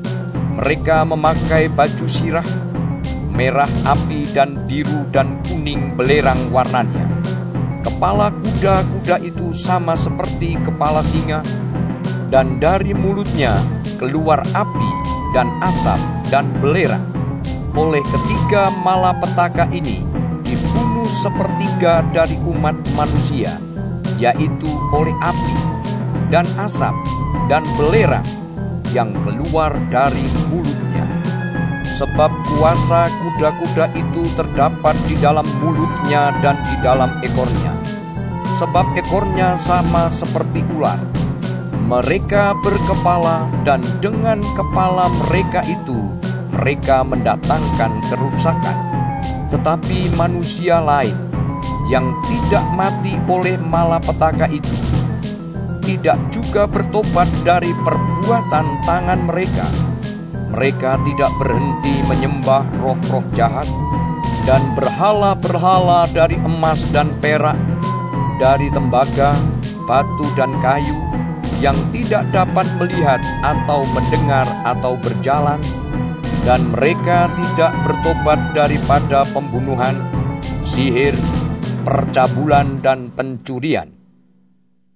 Mereka memakai baju sirah, merah api dan biru dan kuning belerang warnanya. Kepala kuda-kuda itu sama seperti kepala singa, dan dari mulutnya keluar api dan asap dan belerang. Oleh ketiga malapetaka ini dibunuh 1/3 dari umat manusia, yaitu oleh api dan asap dan belerang yang keluar dari mulutnya. Sebab kuasa kuda-kuda itu terdapat di dalam mulutnya dan di dalam ekornya. Sebab ekornya sama seperti ular. Mereka berkepala, dan dengan kepala mereka itu mereka mendatangkan kerusakan. Tetapi manusia lain yang tidak mati oleh malapetaka itu tidak juga bertobat dari perbuatan tangan mereka. Mereka tidak berhenti menyembah roh-roh jahat dan berhala-berhala dari emas dan perak, dari tembaga, batu dan kayu, yang tidak dapat melihat atau mendengar atau berjalan, dan mereka tidak bertobat daripada pembunuhan, sihir, percabulan, dan pencurian.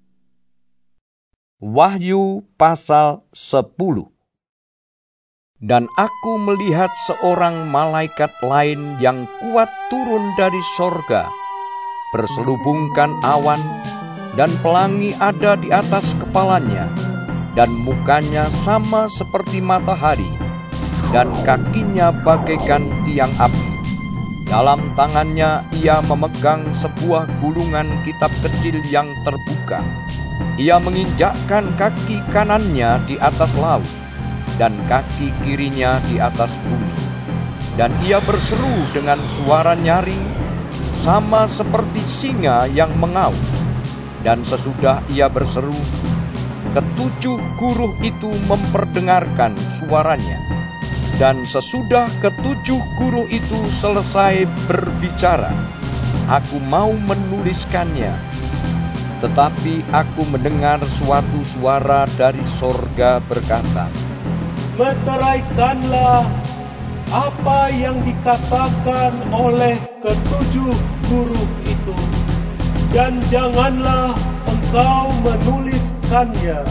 Wahyu pasal 10. Dan aku melihat seorang malaikat lain yang kuat turun dari sorga, berselubungkan awan, dan pelangi ada di atas kepalanya, dan mukanya sama seperti matahari, dan kakinya bagaikan tiang api. Dalam tangannya ia memegang sebuah gulungan kitab kecil yang terbuka. Ia menginjakkan kaki kanannya di atas laut, dan kaki kirinya di atas bumi. Dan ia berseru dengan suara nyaring, sama seperti singa yang mengaum. Dan sesudah ia berseru, ketujuh guruh itu memperdengarkan suaranya. Dan sesudah ketujuh guruh itu selesai berbicara, aku mau menuliskannya. Tetapi aku mendengar suatu suara dari sorga berkata, meteraikanlah apa yang dikatakan oleh ketujuh guru itu, dan janganlah engkau menuliskannya.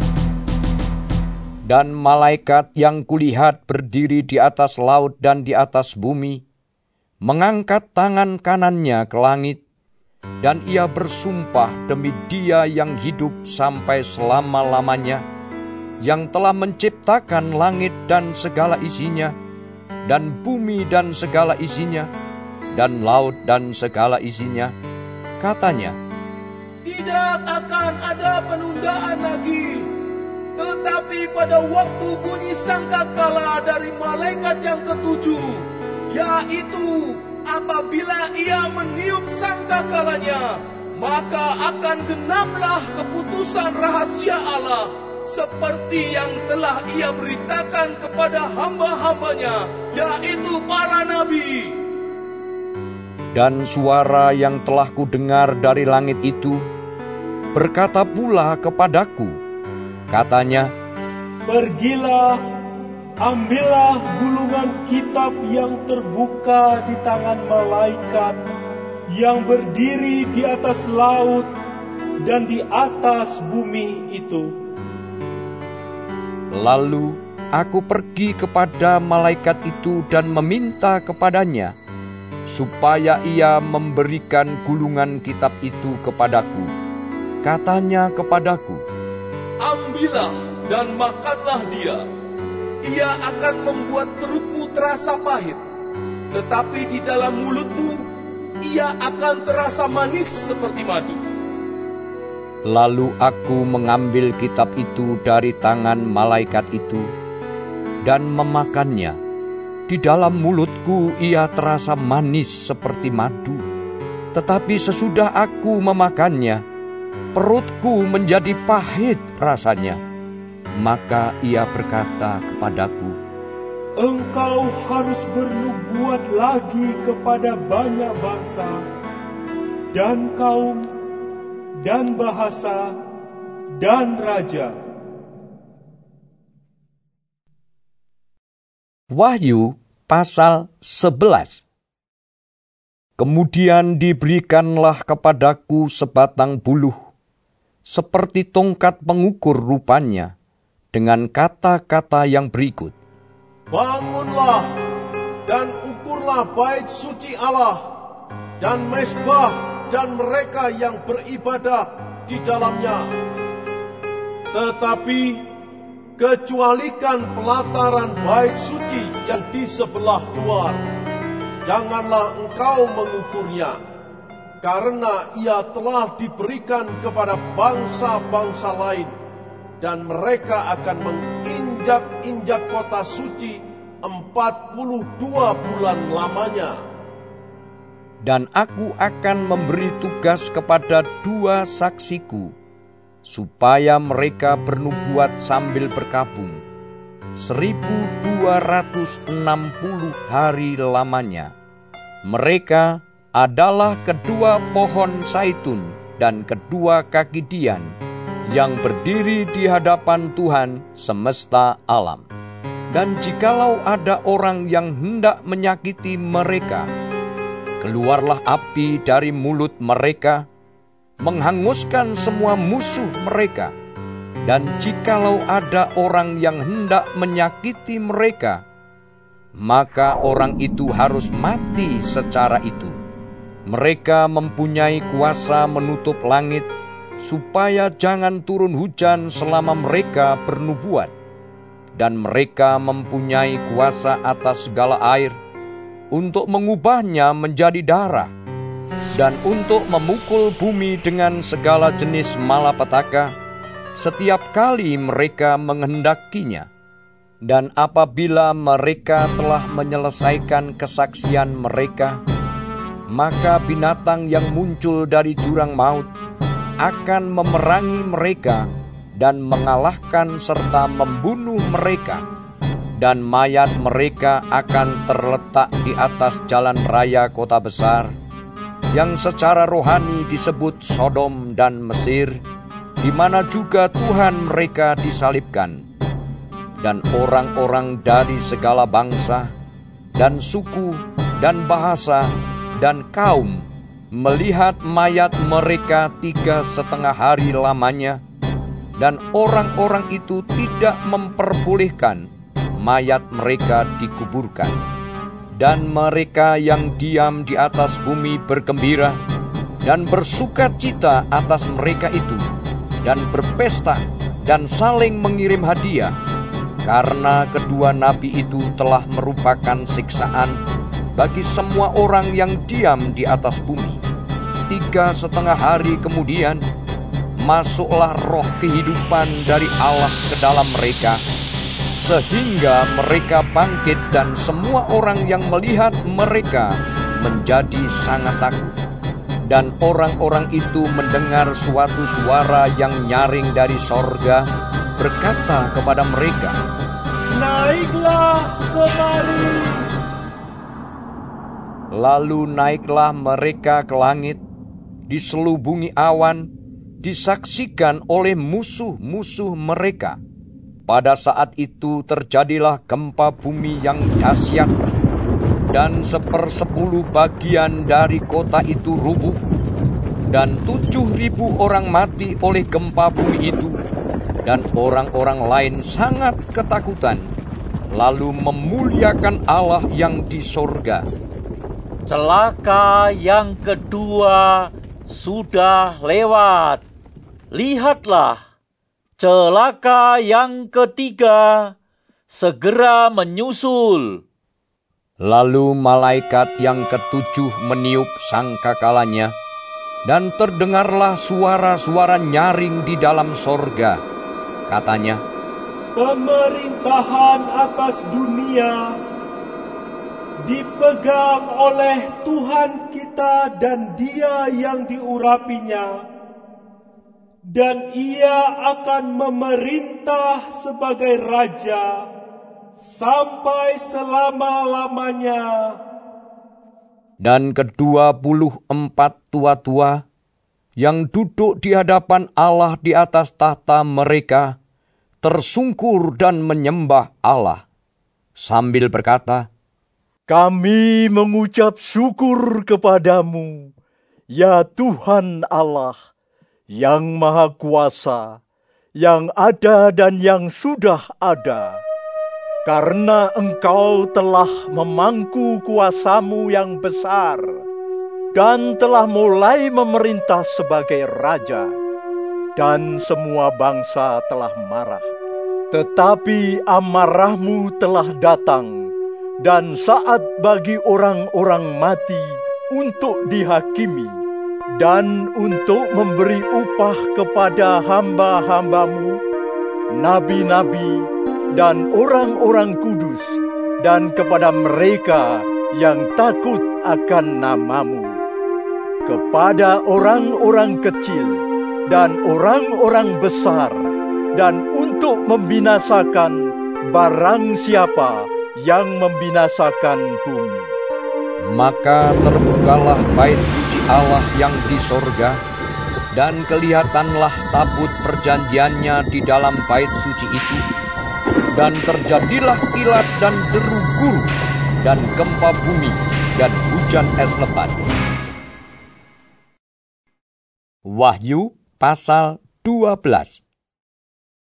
Dan malaikat yang kulihat berdiri di atas laut dan di atas bumi, mengangkat tangan kanannya ke langit, dan ia bersumpah demi Dia yang hidup sampai selama-lamanya, yang telah menciptakan langit dan segala isinya, dan bumi dan segala isinya, dan laut dan segala isinya. Katanya, tidak akan ada penundaan lagi, tetapi pada waktu bunyi sangkakala dari malaikat yang ketujuh, yaitu apabila ia meniup sangkakalanya, maka akan genaplah keputusan rahasia Allah, seperti yang telah ia beritakan kepada hamba-hambanya, yaitu para nabi. Dan suara yang telah kudengar dari langit itu berkata pula kepadaku, katanya, pergilah, ambillah gulungan kitab yang terbuka di tangan malaikat yang berdiri di atas laut dan di atas bumi itu. Lalu aku pergi kepada malaikat itu dan meminta kepadanya, supaya ia memberikan gulungan kitab itu kepadaku. Katanya kepadaku, ambillah dan makanlah dia. Ia akan membuat perutmu terasa pahit, tetapi di dalam mulutmu ia akan terasa manis seperti madu. Lalu aku mengambil kitab itu dari tangan malaikat itu dan memakannya. Di dalam mulutku ia terasa manis seperti madu. Tetapi sesudah aku memakannya, perutku menjadi pahit rasanya. Maka ia berkata kepadaku, engkau harus bernubuat lagi kepada banyak bangsa, dan kaum, dan bahasa, dan raja. Wahyu pasal 11. Kemudian diberikanlah kepadaku sebatang buluh, seperti tongkat pengukur rupanya, dengan kata-kata yang berikut, bangunlah dan ukurlah bait suci Allah, dan mezbah dan mereka yang beribadah di dalamnya. Tetapi kecualikan pelataran bait suci yang di sebelah luar, janganlah engkau mengukurnya, karena ia telah diberikan kepada bangsa-bangsa lain, dan mereka akan menginjak-injak kota suci 42 bulan lamanya. Dan aku akan memberi tugas kepada 2 saksiku, supaya mereka bernubuat sambil berkabung 1260 hari lamanya. Mereka adalah kedua pohon zaitun dan kedua kaki dian, yang berdiri di hadapan Tuhan semesta alam. Dan jikalau ada orang yang hendak menyakiti mereka, keluarlah api dari mulut mereka, menghanguskan semua musuh mereka, Dan jikalau ada orang yang hendak menyakiti mereka, maka orang itu harus mati secara itu. Mereka mempunyai kuasa menutup langit, supaya jangan turun hujan selama mereka bernubuat. Dan mereka mempunyai kuasa atas segala air, untuk mengubahnya menjadi darah, dan untuk memukul bumi dengan segala jenis malapetaka, setiap kali mereka menghendakinya. Dan apabila mereka telah menyelesaikan kesaksian mereka, maka binatang yang muncul dari jurang maut akan memerangi mereka dan mengalahkan serta membunuh mereka. Dan mayat mereka akan terletak di atas jalan raya kota besar, yang secara rohani disebut Sodom dan Mesir, di mana juga Tuhan mereka disalibkan. Dan orang-orang dari segala bangsa, dan suku, dan bahasa, dan kaum melihat mayat mereka 3,5 hari lamanya, dan orang-orang itu tidak memperbolehkan mayat mereka dikuburkan. Dan mereka yang diam di atas bumi bergembira dan bersukacita atas mereka itu, dan berpesta dan saling mengirim hadiah, karena kedua nabi itu telah merupakan siksaan bagi semua orang yang diam di atas bumi. 3,5 hari kemudian, masuklah roh kehidupan dari Allah ke dalam mereka, sehingga mereka bangkit, dan semua orang yang melihat mereka menjadi sangat takut. Dan orang-orang itu mendengar suatu suara yang nyaring dari sorga, berkata kepada mereka, "Naiklah kemari." Lalu naiklah mereka ke langit, diselubungi awan, disaksikan oleh musuh-musuh mereka. Pada saat itu terjadilah gempa bumi yang dahsyat, dan 1/10 bagian dari kota itu rubuh, dan 7.000 orang mati oleh gempa bumi itu, dan orang-orang lain sangat ketakutan, lalu memuliakan Allah yang di sorga. Celaka yang kedua sudah lewat. Lihatlah, celaka yang ketiga segera menyusul. Lalu malaikat yang ke-7 meniup sangkakalanya, dan terdengarlah suara-suara nyaring di dalam sorga. Katanya, "Pemerintahan atas dunia dipegang oleh Tuhan kita dan Dia yang diurapinya, dan Ia akan memerintah sebagai Raja sampai selama-lamanya." Dan ke-24 tua-tua yang duduk di hadapan Allah di atas tahta mereka tersungkur dan menyembah Allah, sambil berkata, "Kami mengucap syukur kepadamu, ya Tuhan Allah, yang Maha Kuasa, yang ada dan yang sudah ada, karena Engkau telah memangku kuasamu yang besar, dan telah mulai memerintah sebagai Raja, dan semua bangsa telah marah. Tetapi amarahmu telah datang, dan saat bagi orang-orang mati untuk dihakimi, dan untuk memberi upah kepada hamba-hambamu, nabi-nabi, dan orang-orang kudus, dan kepada mereka yang takut akan namamu, kepada orang-orang kecil dan orang-orang besar, dan untuk membinasakan barang siapa yang membinasakan bumi." Maka terbukalah bait suci Allah yang di sorga, dan kelihatanlah tabut perjanjiannya di dalam bait suci itu. Dan terjadilah kilat dan deru guru, dan gempa bumi, dan hujan es lebat. Wahyu pasal 12.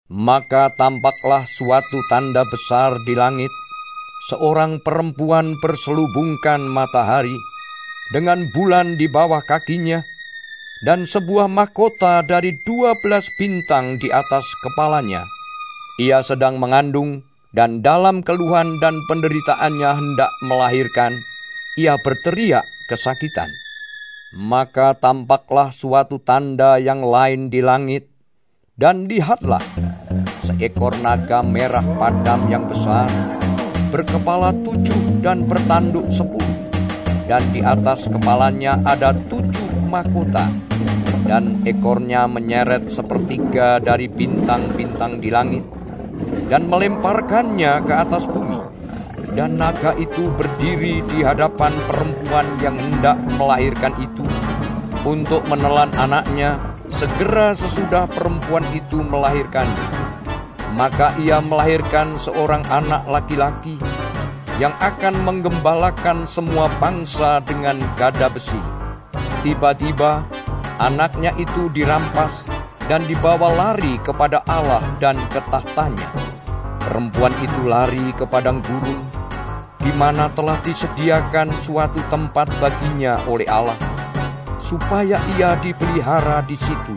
Maka tampaklah suatu tanda besar di langit, seorang perempuan berselubungkan matahari, dengan bulan di bawah kakinya, dan sebuah mahkota dari 12 bintang di atas kepalanya. Ia sedang mengandung, dan dalam keluhan dan penderitaannya hendak melahirkan, ia berteriak kesakitan. Maka tampaklah suatu tanda yang lain di langit, dan lihatlah, seekor naga merah padam yang besar, berkepala 7 dan bertanduk 10, dan di atas kepalanya ada 7 mahkota, dan ekornya menyeret sepertiga dari bintang-bintang di langit, dan melemparkannya ke atas bumi. Dan naga itu berdiri di hadapan perempuan yang hendak melahirkan itu, untuk menelan anaknya segera sesudah perempuan itu melahirkan. Maka ia melahirkan seorang anak laki-laki yang akan menggembalakan semua bangsa dengan gada besi. Tiba-tiba anaknya itu dirampas dan dibawa lari kepada Allah dan ke tahtanya. Perempuan itu lari ke padang gurun, di mana telah disediakan suatu tempat baginya oleh Allah, supaya ia dipelihara di situ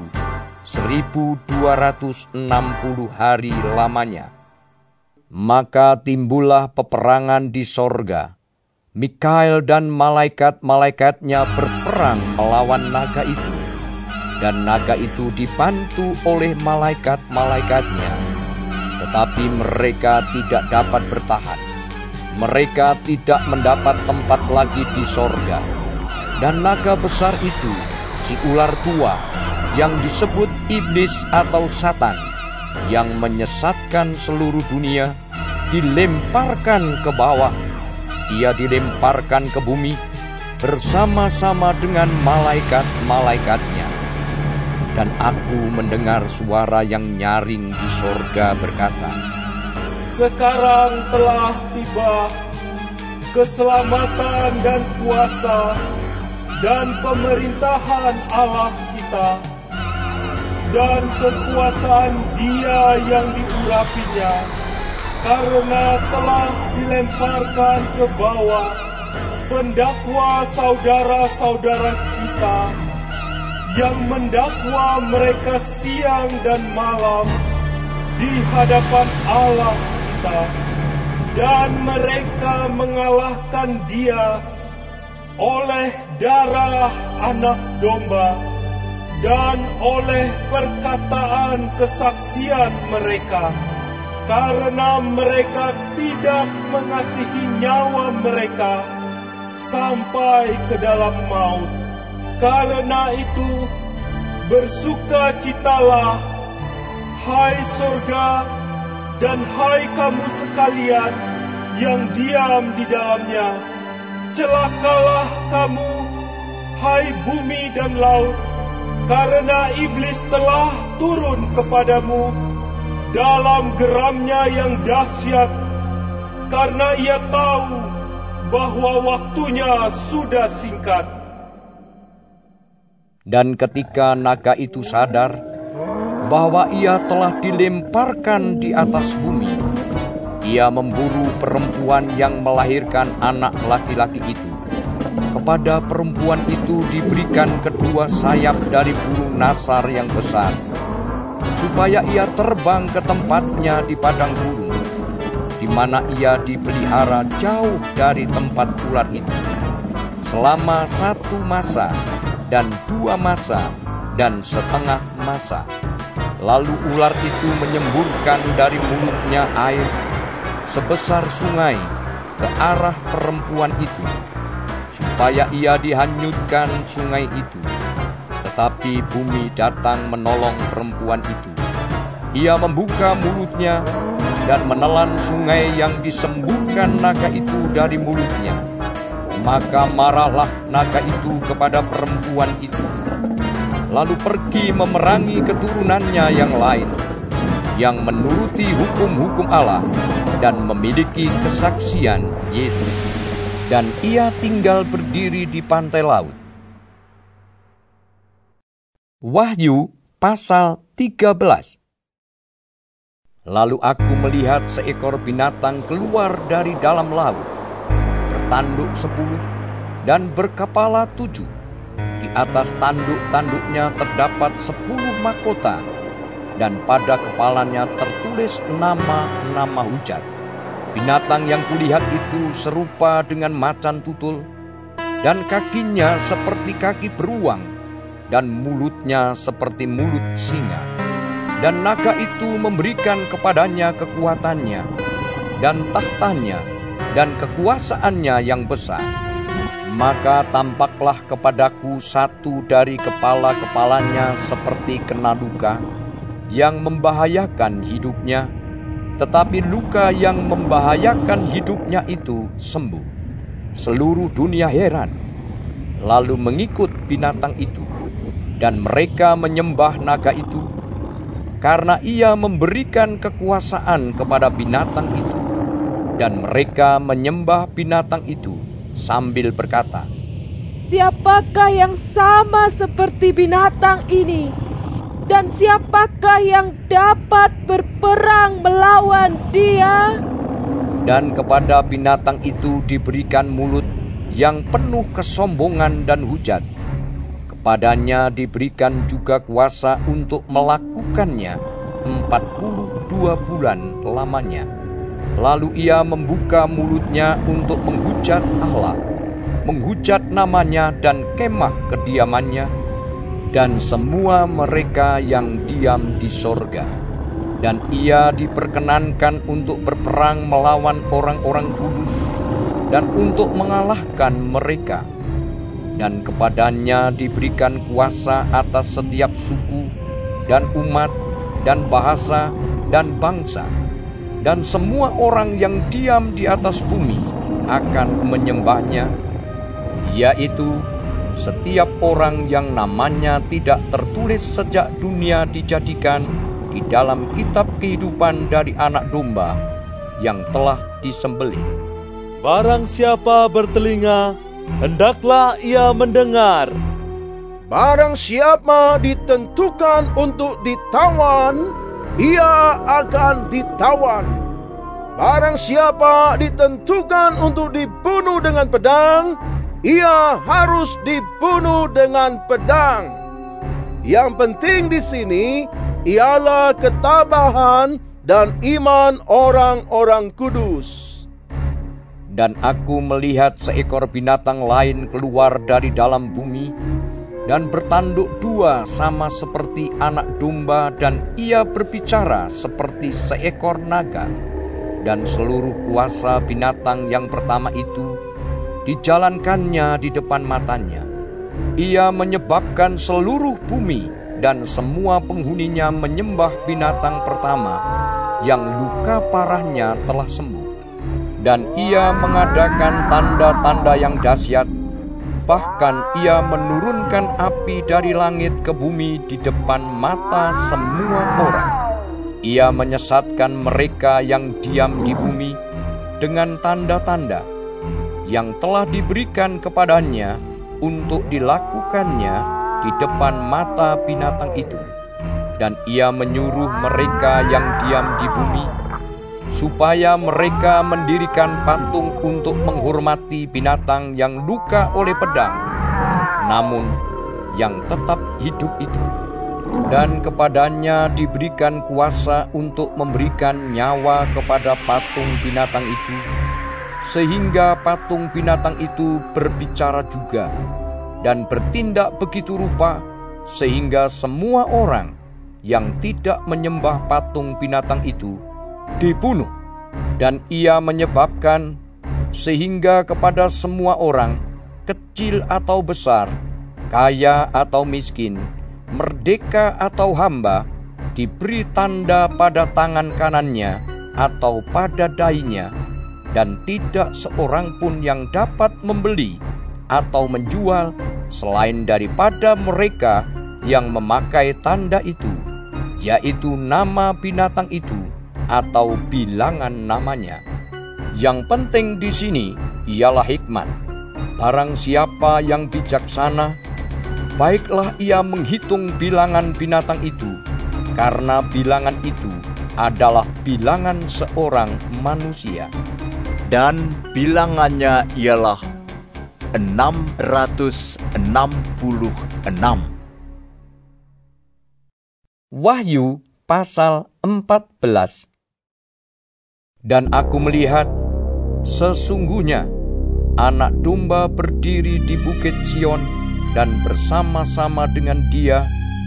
1260 hari lamanya. Maka timbullah peperangan di sorga. Mikael dan malaikat-malaikatnya berperang melawan naga itu, dan naga itu dibantu oleh malaikat-malaikatnya. Tetapi mereka tidak dapat bertahan. Mereka tidak mendapat tempat lagi di sorga. Dan naga besar itu, si ular tua, yang disebut iblis atau Satan, yang menyesatkan seluruh dunia, dilemparkan ke bawah. Ia dilemparkan ke bumi bersama-sama dengan malaikat-malaikatnya. Dan aku mendengar suara yang nyaring di sorga berkata, "Sekarang telah tiba keselamatan dan kuasa dan pemerintahan Allah kita, dan kekuasaan Dia yang diurapinya, karena telah dilemparkan ke bawah pendakwa saudara-saudara kita yang mendakwa mereka siang dan malam di hadapan Allah kita, dan mereka mengalahkan Dia oleh darah anak domba dan oleh perkataan kesaksian mereka, karena mereka tidak mengasihi nyawa mereka sampai ke dalam maut. Karena itu, bersukacitalah, hai sorga, dan hai kamu sekalian yang diam di dalamnya. Celakalah kamu, hai bumi dan laut, karena iblis telah turun kepadamu dalam geramnya yang dahsyat, karena ia tahu bahwa waktunya sudah singkat." Dan ketika naga itu sadar bahwa ia telah dilemparkan di atas bumi, ia memburu perempuan yang melahirkan anak laki-laki itu. Kepada perempuan itu diberikan kedua sayap dari burung nasar yang besar, supaya ia terbang ke tempatnya di padang gurun, di mana ia dipelihara jauh dari tempat ular itu, selama 1 masa, dan 2 masa, dan setengah masa. Lalu ular itu menyemburkan dari mulutnya air sebesar sungai ke arah perempuan itu, supaya ia dihanyutkan sungai itu. Tetapi bumi datang menolong perempuan itu. Ia membuka mulutnya dan menelan sungai yang disemburkan naga itu dari mulutnya. Maka marahlah naga itu kepada perempuan itu, lalu pergi memerangi keturunannya yang lain, yang menuruti hukum-hukum Allah dan memiliki kesaksian Yesus. Dan ia tinggal berdiri di pantai laut. Wahyu pasal 13. Lalu aku melihat seekor binatang keluar dari dalam laut, bertanduk 10 dan berkepala 7. Di atas tanduk-tanduknya terdapat 10 mahkota, dan pada kepalanya tertulis nama-nama hujat. Binatang yang kulihat itu serupa dengan macan tutul, dan kakinya seperti kaki beruang, dan mulutnya seperti mulut singa. Dan naga itu memberikan kepadanya kekuatannya, dan tahtanya, dan kekuasaannya yang besar. Maka tampaklah kepadaku satu dari kepala-kepalanya seperti kena luka, yang membahayakan hidupnya, tetapi luka yang membahayakan hidupnya itu sembuh. Seluruh dunia heran, lalu mengikut binatang itu, dan mereka menyembah naga itu, karena ia memberikan kekuasaan kepada binatang itu. Dan mereka menyembah binatang itu sambil berkata, "Siapakah yang sama seperti binatang ini? Dan siapakah yang dapat berperang melawan dia?" Dan kepada binatang itu diberikan mulut yang penuh kesombongan dan hujat. Kepadanya diberikan juga kuasa untuk melakukannya 42 bulan lamanya. Lalu ia membuka mulutnya untuk menghujat Allah, menghujat namanya dan kemah kediamannya, dan semua mereka yang diam di sorga. Dan ia diperkenankan untuk berperang melawan orang-orang kudus dan untuk mengalahkan mereka. Dan kepadanya diberikan kuasa atas setiap suku dan umat dan bahasa dan bangsa. Dan semua orang yang diam di atas bumi akan menyembahnya, yaitu setiap orang yang namanya tidak tertulis sejak dunia dijadikan di dalam kitab kehidupan dari Anak Domba yang telah disembelih. Barang siapa bertelinga, hendaklah ia mendengar. Barang siapa ditentukan untuk ditawan, ia akan ditawan. Barang siapa ditentukan untuk dibunuh dengan pedang, ia harus dibunuh dengan pedang. Yang penting di sini ialah ketabahan dan iman orang-orang kudus. Dan aku melihat seekor binatang lain keluar dari dalam bumi, dan bertanduk 2 sama seperti anak domba, dan ia berbicara seperti seekor naga. Dan seluruh kuasa binatang yang pertama itu dijalankannya di depan matanya. Ia menyebabkan seluruh bumi dan semua penghuninya menyembah binatang pertama yang luka parahnya telah sembuh. Dan ia mengadakan tanda-tanda yang dahsyat. Bahkan ia menurunkan api dari langit ke bumi di depan mata semua orang. Ia menyesatkan mereka yang diam di bumi dengan tanda-tanda yang telah diberikan kepadanya untuk dilakukannya di depan mata binatang itu. Dan ia menyuruh mereka yang diam di bumi supaya mereka mendirikan patung untuk menghormati binatang yang luka oleh pedang, namun yang tetap hidup itu. Dan kepadanya diberikan kuasa untuk memberikan nyawa kepada patung binatang itu, sehingga patung binatang itu berbicara juga dan bertindak begitu rupa, sehingga semua orang yang tidak menyembah patung binatang itu dibunuh. Dan ia menyebabkan sehingga kepada semua orang, kecil atau besar, kaya atau miskin, merdeka atau hamba, diberi tanda pada tangan kanannya atau pada dahinya, dan tidak seorang pun yang dapat membeli atau menjual selain daripada mereka yang memakai tanda itu, yaitu nama binatang itu atau bilangan namanya. Yang penting di sini ialah hikmat. Barang siapa yang bijaksana, baiklah ia menghitung bilangan binatang itu, karena bilangan itu adalah bilangan seorang manusia. Dan bilangannya ialah 666. Wahyu pasal 14. Dan aku melihat, sesungguhnya anak domba berdiri di bukit Sion, dan bersama-sama dengan dia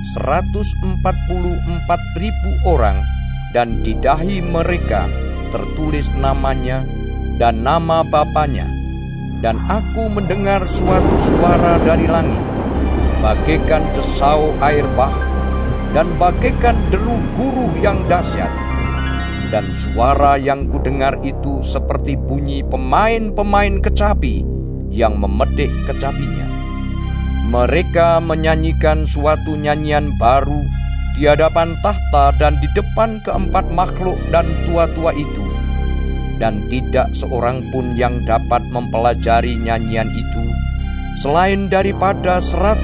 144.000 orang, dan di dahi mereka tertulis namanya dan nama Bapanya. Dan aku mendengar suatu suara dari langit, bagaikan desau air bah, dan bagaikan deru guruh yang dahsyat. Dan suara yang kudengar itu seperti bunyi pemain-pemain kecapi yang memetik kecapinya. Mereka menyanyikan suatu nyanyian baru di hadapan tahta dan di depan keempat makhluk dan tua-tua itu. Dan tidak seorang pun yang dapat mempelajari nyanyian itu, selain daripada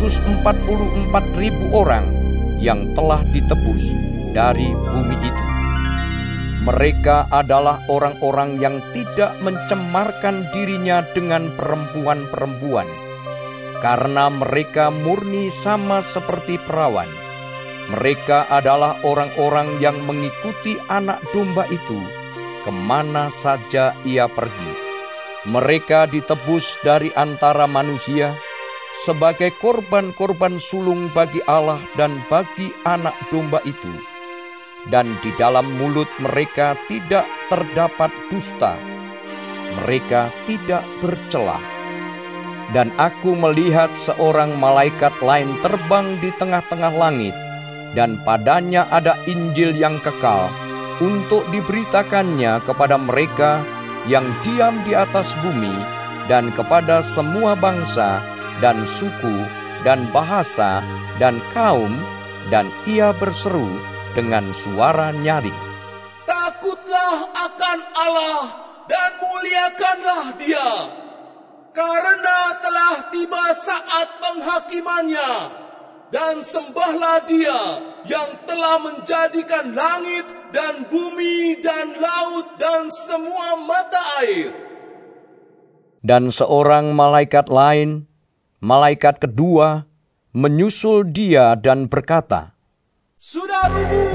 144.000 orang yang telah ditebus dari bumi itu. Mereka adalah orang-orang yang tidak mencemarkan dirinya dengan perempuan-perempuan, karena mereka murni sama seperti perawan. Mereka adalah orang-orang yang mengikuti anak domba itu kemana saja ia pergi. Mereka ditebus dari antara manusia sebagai korban-korban sulung bagi Allah dan bagi anak domba itu. Dan di dalam mulut mereka tidak terdapat dusta. Mereka tidak bercela. Dan aku melihat seorang malaikat lain terbang di tengah-tengah langit, dan padanya ada Injil yang kekal untuk diberitakannya kepada mereka yang diam di atas bumi, dan kepada semua bangsa dan suku dan bahasa dan kaum. Dan ia berseru dengan suara nyaring, "Takutlah akan Allah dan muliakanlah Dia, karena telah tiba saat penghakimannya, dan sembahlah Dia yang telah menjadikan langit dan bumi dan laut dan semua mata air." Dan seorang malaikat lain, malaikat kedua, menyusul dia dan berkata, Sudah rubuh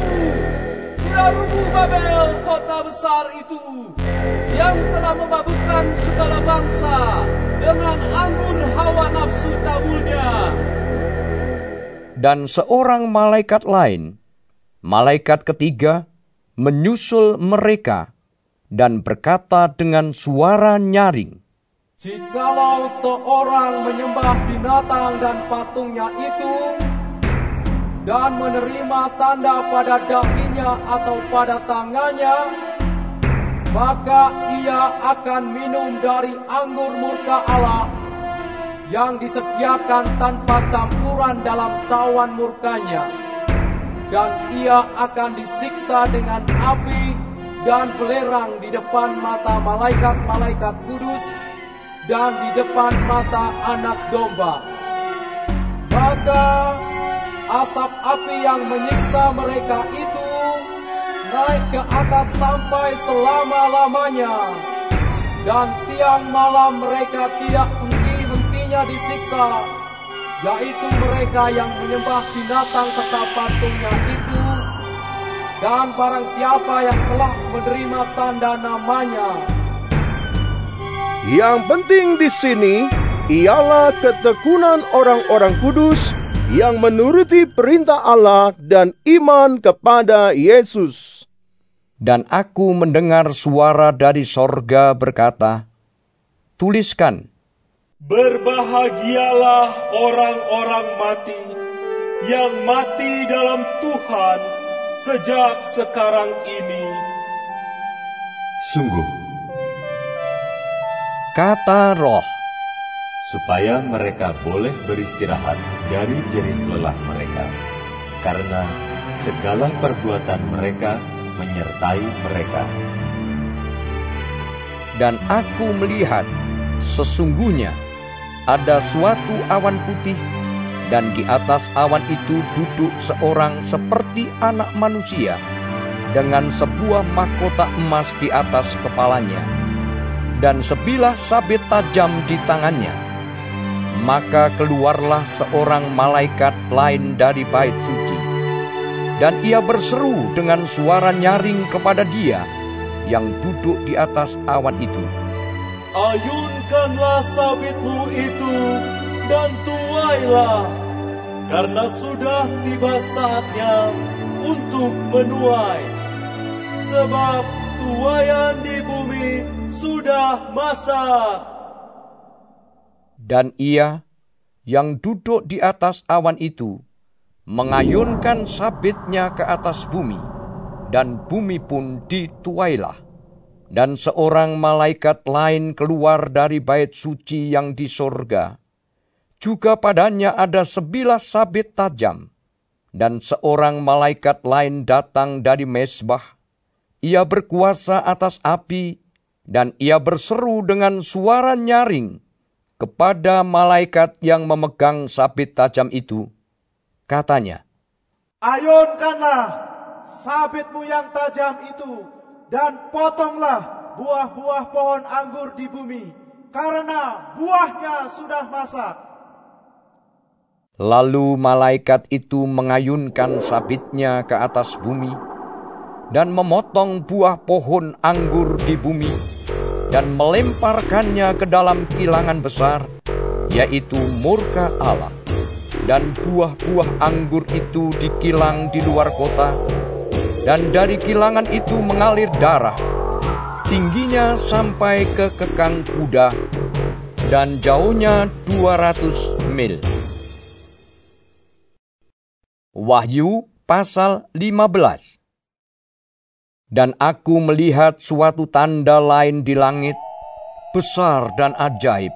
Babel, kota besar itu, yang telah memabukkan segala bangsa dengan anggur hawa nafsu cabulnya. Dan seorang malaikat lain, malaikat ketiga, menyusul mereka dan berkata dengan suara nyaring, Jikalau seorang menyembah binatang dan patungnya itu, dan menerima tanda pada dahinya atau pada tangannya, maka ia akan minum dari anggur murka Allah yang disediakan tanpa campuran dalam cawan murkanya. Dan ia akan disiksa dengan api dan belerang di depan mata malaikat-malaikat kudus dan di depan mata anak domba. Maka asap api yang menyiksa mereka itu naik ke atas sampai selama-lamanya, dan siang malam mereka tidak henti-hentinya disiksa, yaitu mereka yang menyembah binatang serta patungnya itu, dan barang siapa yang telah menerima tanda namanya. Yang penting di sini ialah ketekunan orang-orang kudus yang menuruti perintah Allah dan iman kepada Yesus. Dan aku mendengar suara dari sorga berkata, "Tuliskan, berbahagialah orang-orang mati yang mati dalam Tuhan sejak sekarang ini." Sungguh, kata Roh, supaya mereka boleh beristirahat dari jerih lelah mereka, karena segala perbuatan mereka menyertai mereka. Dan aku melihat, sesungguhnya ada suatu awan putih, dan di atas awan itu duduk seorang seperti anak manusia, dengan sebuah mahkota emas di atas kepalanya, dan sebilah sabit tajam di tangannya. Maka keluarlah seorang malaikat lain dari bait suci, dan ia berseru dengan suara nyaring kepada Dia yang duduk di atas awan itu, "Ayunkanlah sabitmu itu dan tuailah, karena sudah tiba saatnya untuk menuai. Sebab tuaian di bumi sudah masak." Dan ia yang duduk di atas awan itu mengayunkan sabitnya ke atas bumi, dan bumi pun dituailah. Dan seorang malaikat lain keluar dari bait suci yang di sorga. Juga padanya ada sebilah sabit tajam. Dan seorang malaikat lain datang dari mezbah. Ia berkuasa atas api, dan ia berseru dengan suara nyaring kepada malaikat yang memegang sabit tajam itu. Katanya, "Ayunkanlah sabitmu yang tajam itu, dan potonglah buah-buah pohon anggur di bumi, karena buahnya sudah masak." Lalu malaikat itu mengayunkan sabitnya ke atas bumi, dan memotong buah pohon anggur di bumi, dan melemparkannya ke dalam kilangan besar, yaitu murka Allah. Dan buah-buah anggur itu dikilang di luar kota, dan dari kilangan itu mengalir darah, tingginya sampai ke kekang kuda, dan jauhnya 200 mil. Wahyu pasal 15. Dan aku melihat suatu tanda lain di langit, besar dan ajaib.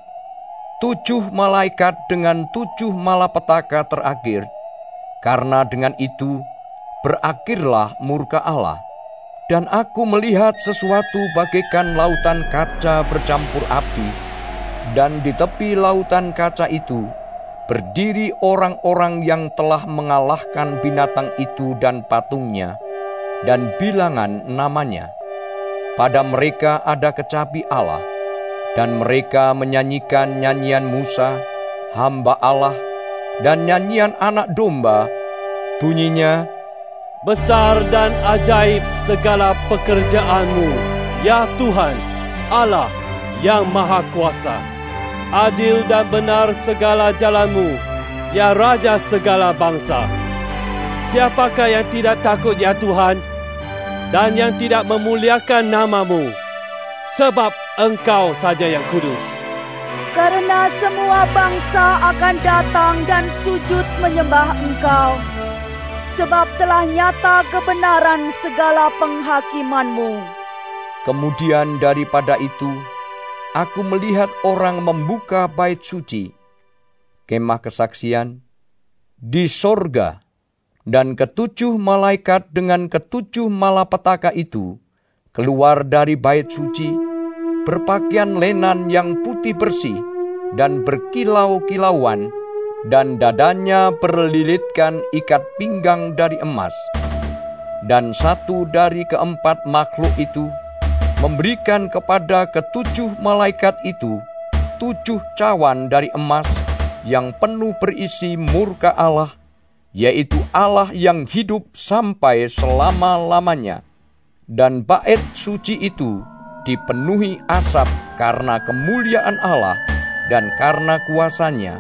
7 malaikat dengan 7 malapetaka terakhir, karena dengan itu berakhirlah murka Allah. Dan aku melihat sesuatu bagaikan lautan kaca bercampur api, dan di tepi lautan kaca itu berdiri orang-orang yang telah mengalahkan binatang itu dan patungnya, dan bilangan namanya. Pada mereka ada kecapi Allah, dan mereka menyanyikan nyanyian Musa, hamba Allah, dan nyanyian anak domba. Bunyinya, "Besar dan ajaib segala pekerjaanmu, ya Tuhan, Allah yang Maha Kuasa. Adil dan benar segala jalanmu, ya Raja segala bangsa. Siapakah yang tidak takut, ya Tuhan, dan yang tidak memuliakan namamu? Sebab Engkau saja yang kudus. Karena semua bangsa akan datang dan sujud menyembah Engkau, sebab telah nyata kebenaran segala penghakiman-Mu." Kemudian daripada itu, aku melihat orang membuka bait suci, kemah kesaksian, di sorga, dan 7 malaikat dengan 7 malapetaka itu keluar dari bait suci, berpakaian lenan yang putih bersih dan berkilau-kilauan, dan dadanya berlilitkan ikat pinggang dari emas. Dan satu dari keempat makhluk itu memberikan kepada 7 malaikat itu 7 cawan dari emas yang penuh berisi murka Allah, yaitu Allah yang hidup sampai selama-lamanya. Dan bait suci itu dipenuhi asap karena kemuliaan Allah dan karena kuasanya.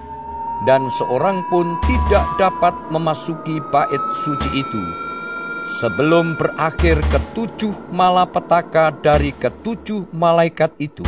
Dan seorang pun tidak dapat memasuki bait suci itu sebelum berakhir 7 malapetaka dari 7 malaikat itu.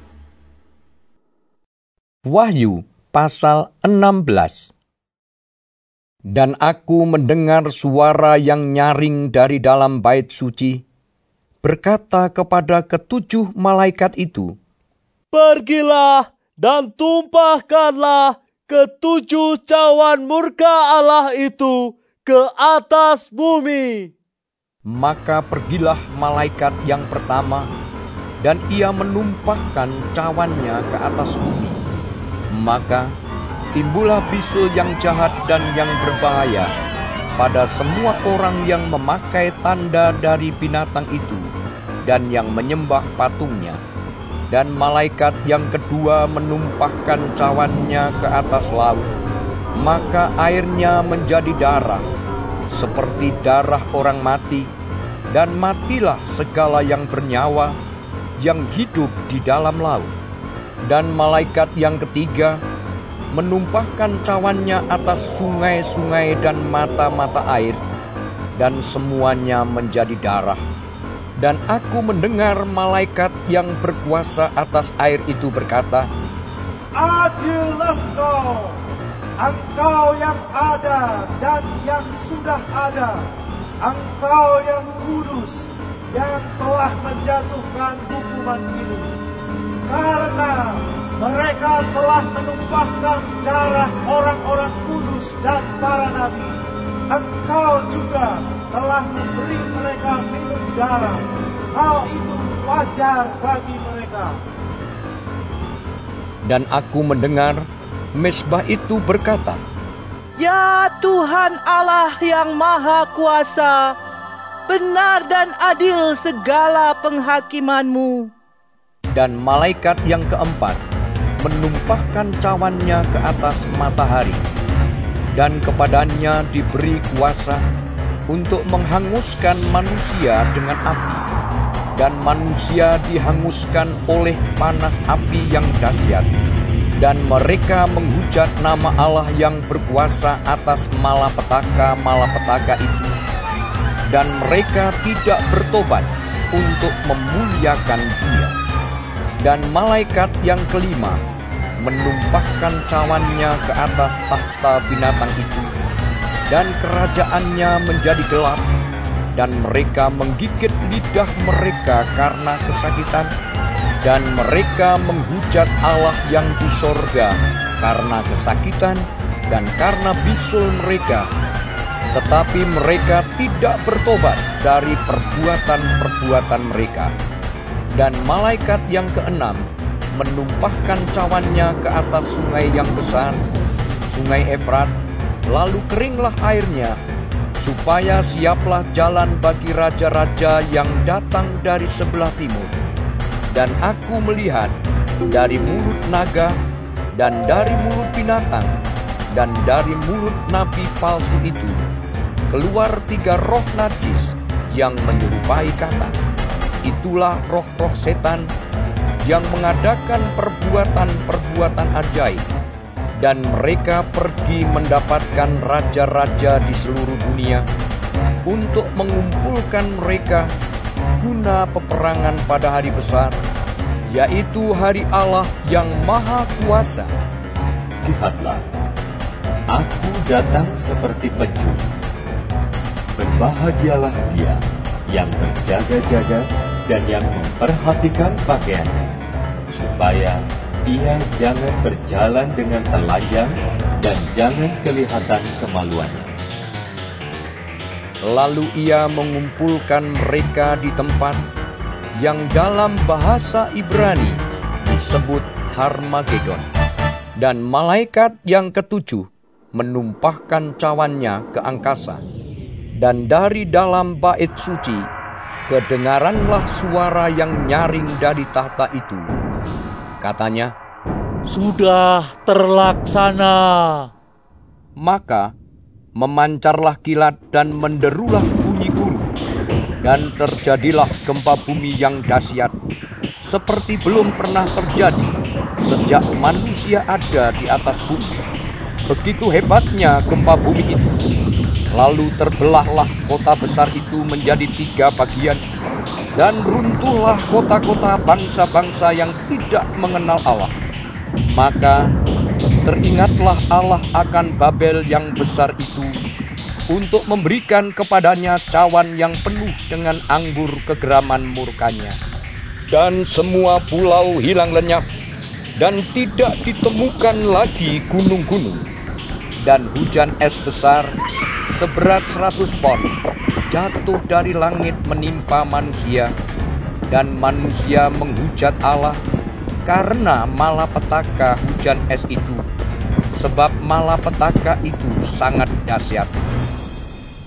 Wahyu pasal 16. Dan aku mendengar suara yang nyaring dari dalam bait suci, berkata kepada 7 malaikat itu, "Pergilah dan tumpahkanlah 7 cawan murka Allah itu ke atas bumi." Maka pergilah malaikat yang pertama, dan ia menumpahkan cawannya ke atas bumi. Maka timbullah bisul yang jahat dan yang berbahaya kepada semua orang yang memakai tanda dari binatang itu dan yang menyembah patungnya. Dan malaikat yang kedua menumpahkan cawannya ke atas laut, maka airnya menjadi darah, seperti darah orang mati, dan matilah segala yang bernyawa, yang hidup di dalam laut. Dan malaikat yang ketiga menumpahkan cawannya atas sungai-sungai dan mata-mata air, dan semuanya menjadi darah. Dan aku mendengar malaikat yang berkuasa atas air itu berkata, Adillah Engkau yang ada dan yang sudah ada, Engkau yang kudus, yang telah menjatuhkan hukuman ini. Karena mereka telah menumpahkan darah orang-orang kudus dan para nabi, Engkau juga telah memberi mereka minum darah. Hal itu wajar bagi mereka. Dan aku mendengar mezbah itu berkata, Ya Tuhan Allah yang Maha Kuasa, benar dan adil segala penghakiman-Mu. Dan malaikat yang keempat menumpahkan cawannya ke atas matahari, dan kepadanya diberi kuasa untuk menghanguskan manusia dengan api, dan manusia dihanguskan oleh panas api yang dahsyat. Dan mereka menghujat nama Allah yang berkuasa atas malapetaka-malapetaka itu, dan mereka tidak bertobat untuk memuliakan Dia. Dan malaikat yang kelima menumpahkan cawannya ke atas tahta binatang itu, dan kerajaannya menjadi gelap, dan mereka menggigit lidah mereka karena kesakitan, dan mereka menghujat Allah yang di sorga karena kesakitan dan karena bisul mereka. Tetapi mereka tidak bertobat dari perbuatan-perbuatan mereka. Dan malaikat yang keenam menumpahkan cawannya ke atas sungai yang besar, sungai Efrat, lalu keringlah airnya, supaya siaplah jalan bagi raja-raja yang datang dari sebelah timur. Dan aku melihat dari mulut naga, dan dari mulut binatang, dan dari mulut nabi palsu itu, keluar 3 roh najis yang menyerupai kata. Itulah roh-roh setan yang mengadakan perbuatan-perbuatan ajaib, dan mereka pergi mendapatkan raja-raja di seluruh dunia untuk mengumpulkan mereka guna peperangan pada hari besar, yaitu hari Allah yang Maha Kuasa. Lihatlah, aku datang seperti pencuri. Berbahagialah dia yang berjaga-jaga dan yang memperhatikan pakaiannya, supaya ia jangan berjalan dengan telanjang dan jangan kelihatan kemaluannya. Lalu ia mengumpulkan mereka di tempat yang dalam bahasa Ibrani disebut Harmagedon. Dan malaikat yang ketujuh menumpahkan cawannya ke angkasa. Dan dari dalam bait suci kedengaranlah suara yang nyaring dari tahta itu. Katanya, Sudah terlaksana. Maka memancarlah kilat dan menderulah bunyi guru, dan terjadilah gempa bumi yang dahsyat, seperti belum pernah terjadi sejak manusia ada di atas bumi. Begitu hebatnya gempa bumi itu. Lalu terbelahlah kota besar itu menjadi 3 bagian, dan runtuhlah kota-kota bangsa-bangsa yang tidak mengenal Allah. Maka teringatlah Allah akan Babel yang besar itu, untuk memberikan kepadanya cawan yang penuh dengan anggur kegeraman murkanya. Dan semua pulau hilang lenyap, dan tidak ditemukan lagi gunung-gunung. Dan hujan es besar seberat 100 pon jatuh dari langit menimpa manusia, dan manusia menghujat Allah karena malapetaka hujan es itu, sebab malapetaka itu sangat dahsyat.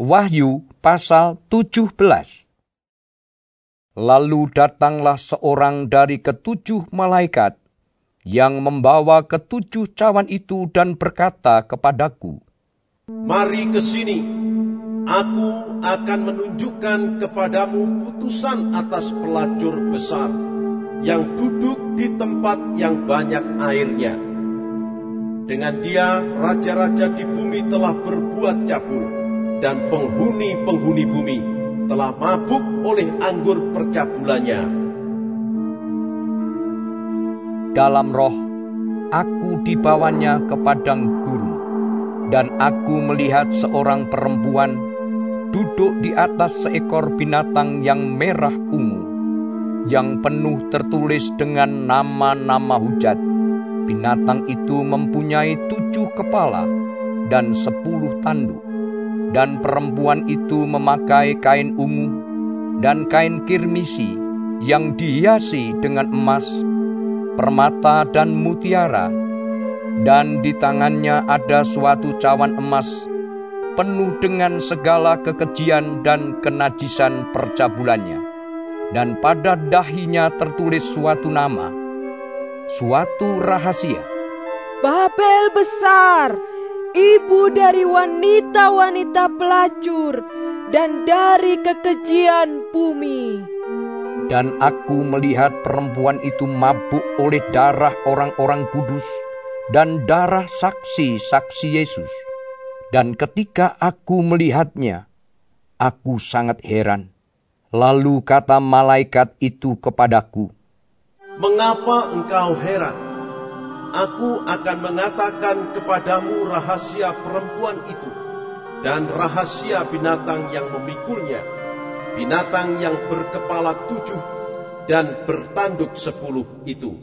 Wahyu pasal 17. Lalu datanglah seorang dari ketujuh malaikat yang membawa ketujuh cawan itu dan berkata kepadaku, "Mari ke sini, aku akan menunjukkan kepadamu putusan atas pelacur besar yang duduk di tempat yang banyak airnya. Dengan dia, raja-raja di bumi telah berbuat cabul, dan penghuni-penghuni bumi telah mabuk oleh anggur percabulannya." Dalam roh, aku dibawanya ke padang gurun, dan aku melihat seorang perempuan duduk di atas seekor binatang yang merah ungu, yang penuh tertulis dengan nama-nama hujat. Binatang itu mempunyai 7 kepala dan 10 tanduk. Dan perempuan itu memakai kain ungu dan kain kirmisi yang dihiasi dengan emas, permata dan mutiara, dan di tangannya ada suatu cawan emas penuh dengan segala kekejian dan kenajisan percabulannya. Dan pada dahinya tertulis suatu nama, suatu rahasia. Babel besar, ibu dari wanita-wanita pelacur dan dari kekejian bumi. Dan aku melihat perempuan itu mabuk oleh darah orang-orang kudus dan darah saksi-saksi Yesus. Dan ketika aku melihatnya, aku sangat heran. Lalu kata malaikat itu kepadaku, "Mengapa engkau heran? Aku akan mengatakan kepadamu rahasia perempuan itu dan rahasia binatang yang memikulnya, binatang yang berkepala 7 dan bertanduk 10 itu.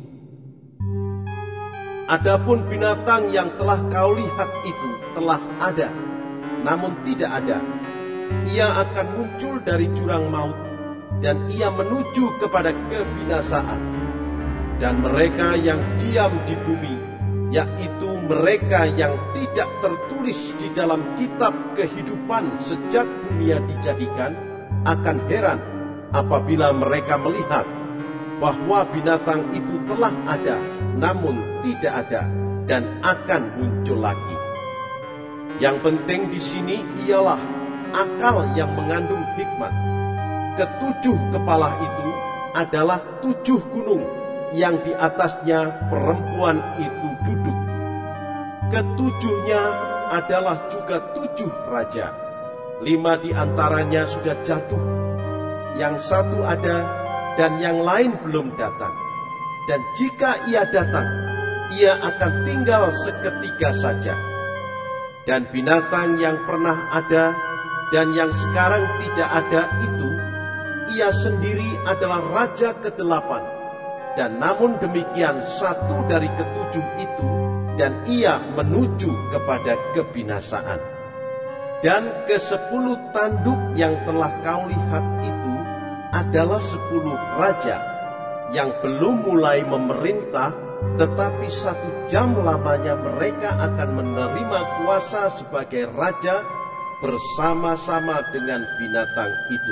Adapun binatang yang telah kau lihat itu telah ada, namun tidak ada. Ia akan muncul dari jurang maut, dan ia menuju kepada kebinasaan. Dan mereka yang diam di bumi, yaitu mereka yang tidak tertulis di dalam kitab kehidupan sejak dunia dijadikan, akan heran apabila mereka melihat bahwa binatang itu telah ada, namun tidak ada, dan akan muncul lagi. Yang penting di sini ialah akal yang mengandung hikmat. Ketujuh kepala itu adalah 7 gunung yang di atasnya perempuan itu duduk. Ketujuhnya adalah juga 7 raja. 5 di antaranya sudah jatuh, yang 1 ada, dan yang lain belum datang. Dan jika ia datang, ia akan tinggal seketika saja. Dan binatang yang pernah ada dan yang sekarang tidak ada itu, ia sendiri adalah raja ke-8. Dan namun demikian 1 dari ke-7 itu, dan ia menuju kepada kebinasaan. Dan ke-10 tanduk yang telah kau lihat itu adalah 10 raja yang belum mulai memerintah, tetapi 1 jam lamanya mereka akan menerima kuasa sebagai raja bersama-sama dengan binatang itu.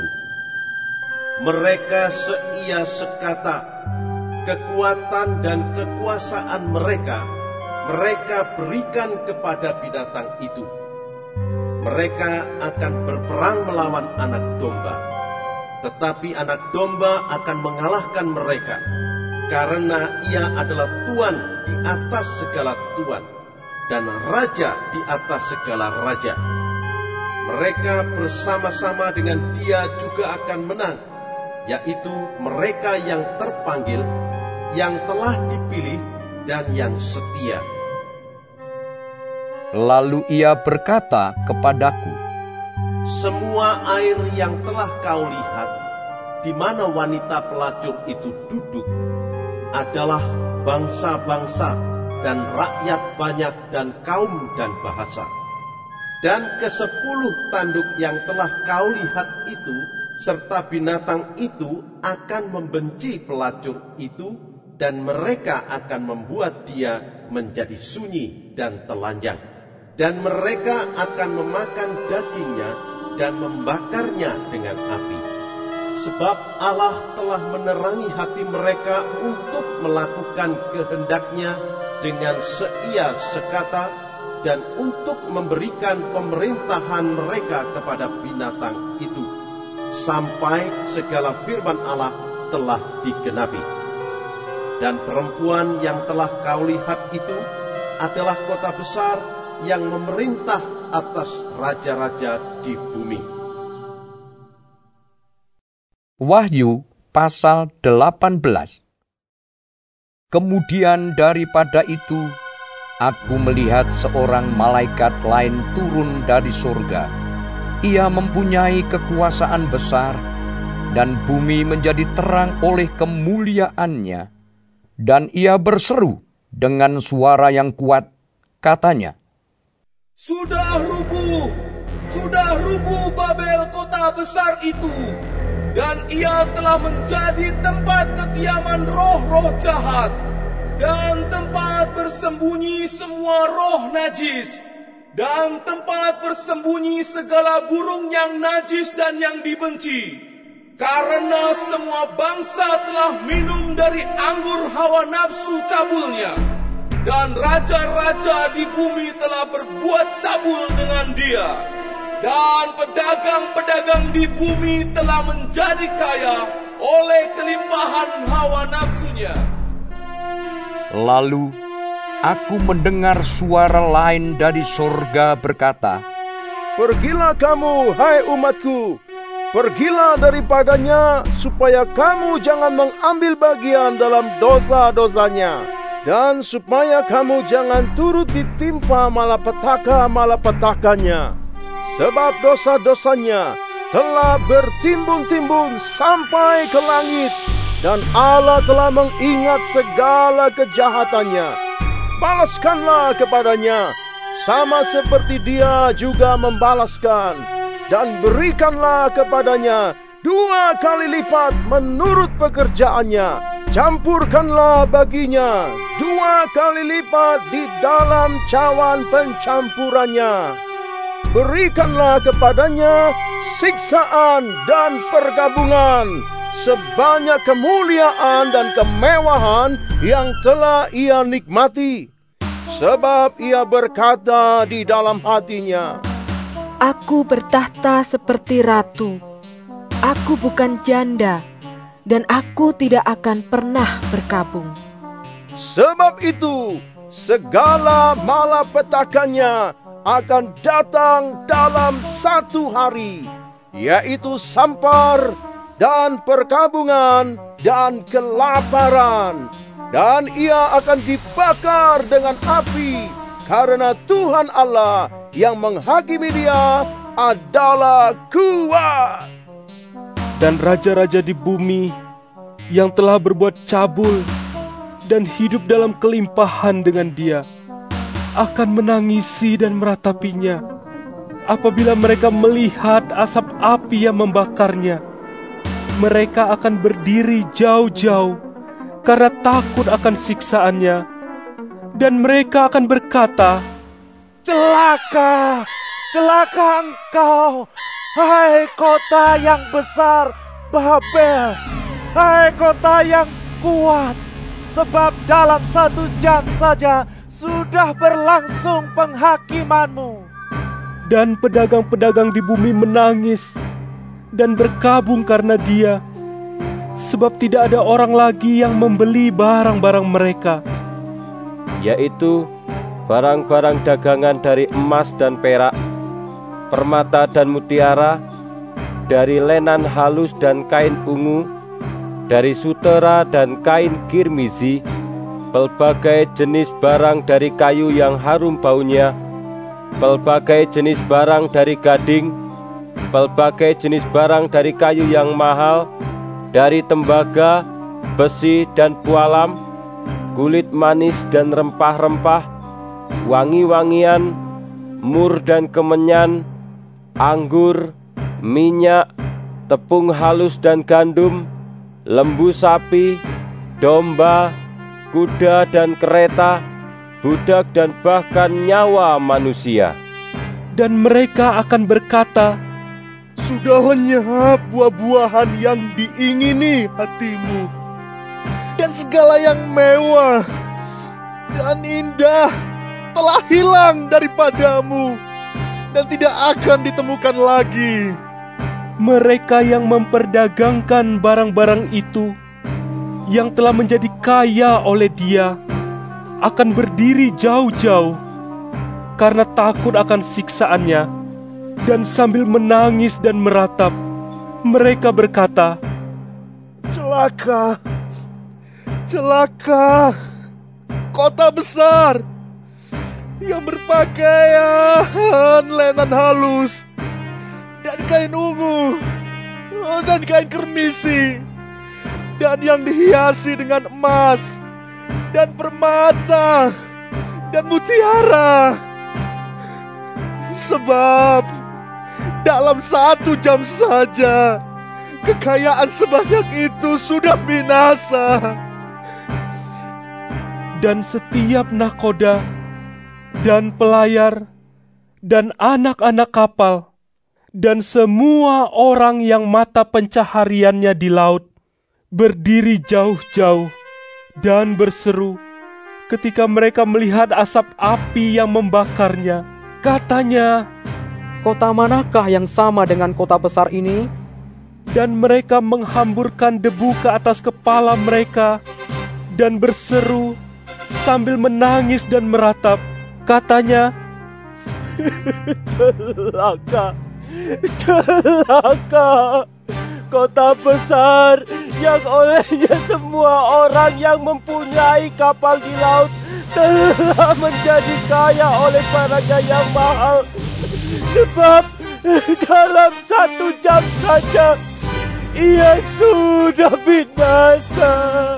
Mereka seia sekata, kekuatan dan kekuasaan mereka berikan kepada binatang itu. Mereka akan berperang melawan anak domba, tetapi anak domba akan mengalahkan mereka, karena ia adalah Tuan di atas segala tuan dan Raja di atas segala raja. Mereka bersama-sama dengan dia juga akan menang, yaitu mereka yang terpanggil, yang telah dipilih, dan yang setia. Lalu ia berkata kepadaku, semua air yang telah kau lihat, di mana wanita pelacur itu duduk, adalah bangsa-bangsa dan rakyat banyak dan kaum dan bahasa. Dan ke-10 tanduk yang telah kau lihat itu, serta binatang itu akan membenci pelacur itu, dan mereka akan membuat dia menjadi sunyi dan telanjang. Dan mereka akan memakan dagingnya dan membakarnya dengan api. Sebab Allah telah menerangi hati mereka untuk melakukan kehendak-Nya dengan seia sekata dan untuk memberikan pemerintahan mereka kepada binatang itu, sampai segala firman Allah telah digenapi. Dan perempuan yang telah kau lihat itu adalah kota besar yang memerintah atas raja-raja di bumi. Wahyu pasal 18. Kemudian daripada itu, aku melihat seorang malaikat lain turun dari surga. Ia mempunyai kekuasaan besar, dan bumi menjadi terang oleh kemuliaannya. Dan ia berseru dengan suara yang kuat, katanya, Sudah rubuh Babel kota besar itu, dan ia telah menjadi tempat kediaman roh-roh jahat, dan tempat bersembunyi semua roh najis, dan tempat bersembunyi segala burung yang najis dan yang dibenci. Karena semua bangsa telah minum dari anggur hawa nafsu cabulnya, dan raja-raja di bumi telah berbuat cabul dengan dia. Dan pedagang-pedagang di bumi telah menjadi kaya oleh kelimpahan hawa nafsunya. Lalu aku mendengar suara lain dari surga berkata, Pergilah kamu, hai umatku, pergilah daripadanya, supaya kamu jangan mengambil bagian dalam dosa-dosanya, dan supaya kamu jangan turut ditimpa malapetaka-malapetakanya. Sebab dosa-dosanya telah bertimbun-timbun sampai ke langit, dan Allah telah mengingat segala kejahatannya. Balaskanlah kepadanya, sama seperti Dia juga membalaskan, dan berikanlah kepadanya 2 kali lipat menurut pekerjaannya. Campurkanlah baginya 2 kali lipat di dalam cawan pencampurannya. Berikanlah kepadanya siksaan dan pergabungan, sebanyak kemuliaan dan kemewahan yang telah ia nikmati. Sebab ia berkata di dalam hatinya, Aku bertahta seperti ratu. Aku bukan janda, dan aku tidak akan pernah berkabung. Sebab itu, segala malapetakannya akan datang dalam 1 hari, yaitu sampar dan perkabungan dan kelaparan. Dan ia akan dibakar dengan api, karena Tuhan Allah yang menghakimi dia adalah kuat. Dan raja-raja di bumi yang telah berbuat cabul dan hidup dalam kelimpahan dengan dia akan menangisi dan meratapinya apabila mereka melihat asap api yang membakarnya. Mereka akan berdiri jauh-jauh karena takut akan siksaannya, dan mereka akan berkata, Celaka, celaka engkau, hai kota yang besar Babel, hai kota yang kuat, sebab dalam 1 jam saja sudah berlangsung penghakimanmu. Dan pedagang-pedagang di bumi menangis dan berkabung karena dia, sebab tidak ada orang lagi yang membeli barang-barang mereka, yaitu barang-barang dagangan dari emas dan perak, permata dan mutiara, dari lenan halus dan kain ungu, dari sutera dan kain kirmizi, pelbagai jenis barang dari kayu yang harum baunya, pelbagai jenis barang dari gading, pelbagai jenis barang dari kayu yang mahal, dari tembaga, besi dan pualam, kulit manis dan rempah-rempah, wangi-wangian, mur dan kemenyan, anggur, minyak, tepung halus dan gandum, lembu sapi, domba, kuda dan kereta, budak dan bahkan nyawa manusia. Dan mereka akan berkata, sudah lenyap buah-buahan yang diingini hatimu. Dan segala yang mewah dan indah telah hilang daripadamu dan tidak akan ditemukan lagi. Mereka yang memperdagangkan barang-barang itu, yang telah menjadi kaya oleh Dia, akan berdiri jauh-jauh karena takut akan siksaannya, dan sambil menangis dan meratap, mereka berkata, "Celaka, celaka, kota besar yang berpakaian lenan halus dan kain ungu dan kain kermisi, dan yang dihiasi dengan emas dan permata dan mutiara. Sebab dalam 1 jam saja kekayaan sebanyak itu sudah binasa." Dan setiap nahkoda dan pelayar dan anak-anak kapal dan semua orang yang mata pencahariannya di laut berdiri jauh-jauh dan berseru ketika mereka melihat asap api yang membakarnya. Katanya, "Kota manakah yang sama dengan kota besar ini?" Dan mereka menghamburkan debu ke atas kepala mereka dan berseru sambil menangis dan meratap. Katanya, "Celaka, celaka, kota besar yang olehnya semua orang yang mempunyai kapal di laut telah menjadi kaya oleh barangnya yang mahal. Sebab dalam 1 jam saja ia sudah binasa."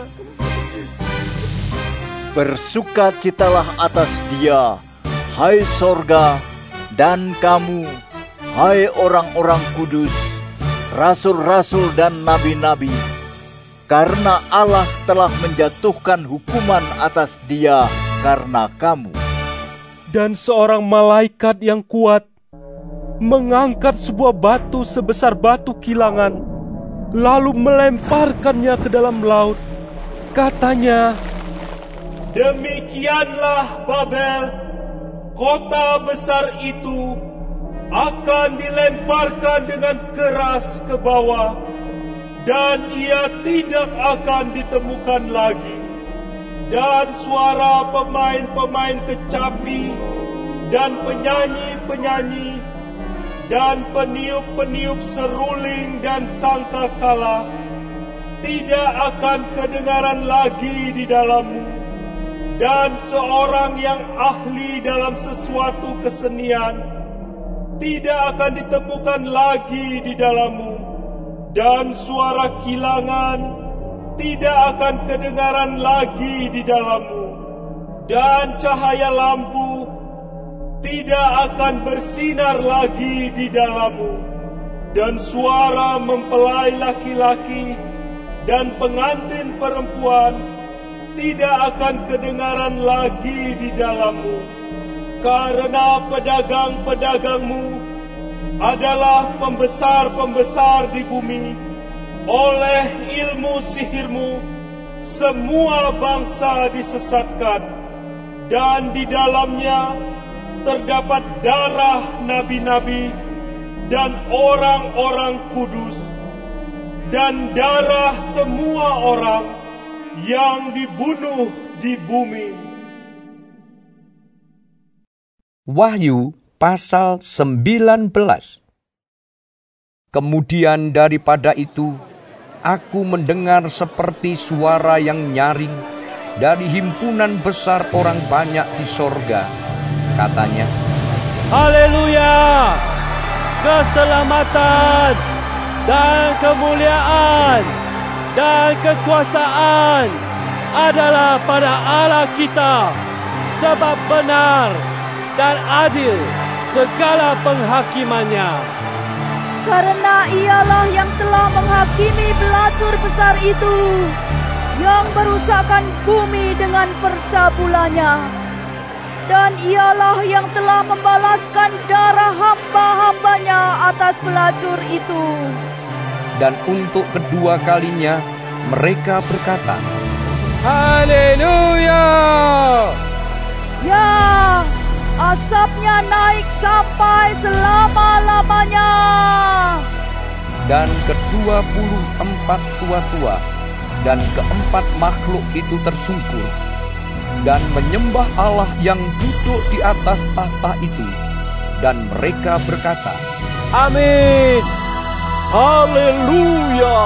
Bersukacitalah atas Dia, hai sorga, dan kamu, hai orang-orang kudus, rasul-rasul dan nabi-nabi, karena Allah telah menjatuhkan hukuman atas dia karena kamu. Dan seorang malaikat yang kuat mengangkat sebuah batu sebesar batu kilangan, lalu melemparkannya ke dalam laut. Katanya, "Demikianlah Babel, kota besar itu akan dilemparkan dengan keras ke bawah, dan ia tidak akan ditemukan lagi. Dan suara pemain-pemain kecapi dan penyanyi-penyanyi dan peniup-peniup seruling dan sangkakala tidak akan kedengaran lagi di dalammu. Dan seorang yang ahli dalam sesuatu kesenian tidak akan ditemukan lagi di dalammu. Dan suara kilangan tidak akan kedengaran lagi di dalammu. Dan cahaya lampu tidak akan bersinar lagi di dalammu. Dan suara mempelai laki-laki dan pengantin perempuan tidak akan kedengaran lagi di dalammu. Karena pedagang-pedagangmu adalah pembesar-pembesar di bumi. Oleh ilmu sihirmu, semua bangsa disesatkan, dan di dalamnya terdapat darah nabi-nabi dan orang-orang kudus, dan darah semua orang yang dibunuh di bumi. Wahyu pasal 19. Kemudian daripada itu, aku mendengar seperti suara yang nyaring dari himpunan besar orang banyak di sorga. Katanya, Haleluya! Keselamatan dan kemuliaan dan kekuasaan adalah pada Allah kita, sebab benar dan adil segala penghakimannya. Karena ialah yang telah menghakimi pelacur besar itu, yang merusakkan bumi dengan percabulannya. dan ialah yang telah membalaskan darah hamba-hambanya atas pelacur itu. Dan untuk kedua kalinya mereka berkata, Haleluya! Ya, asapnya naik sampai selama-lamanya. Dan ke-24 tua-tua dan keempat makhluk itu tersungkur dan menyembah Allah yang duduk di atas tahta itu. Dan mereka berkata, Amin! Haleluya!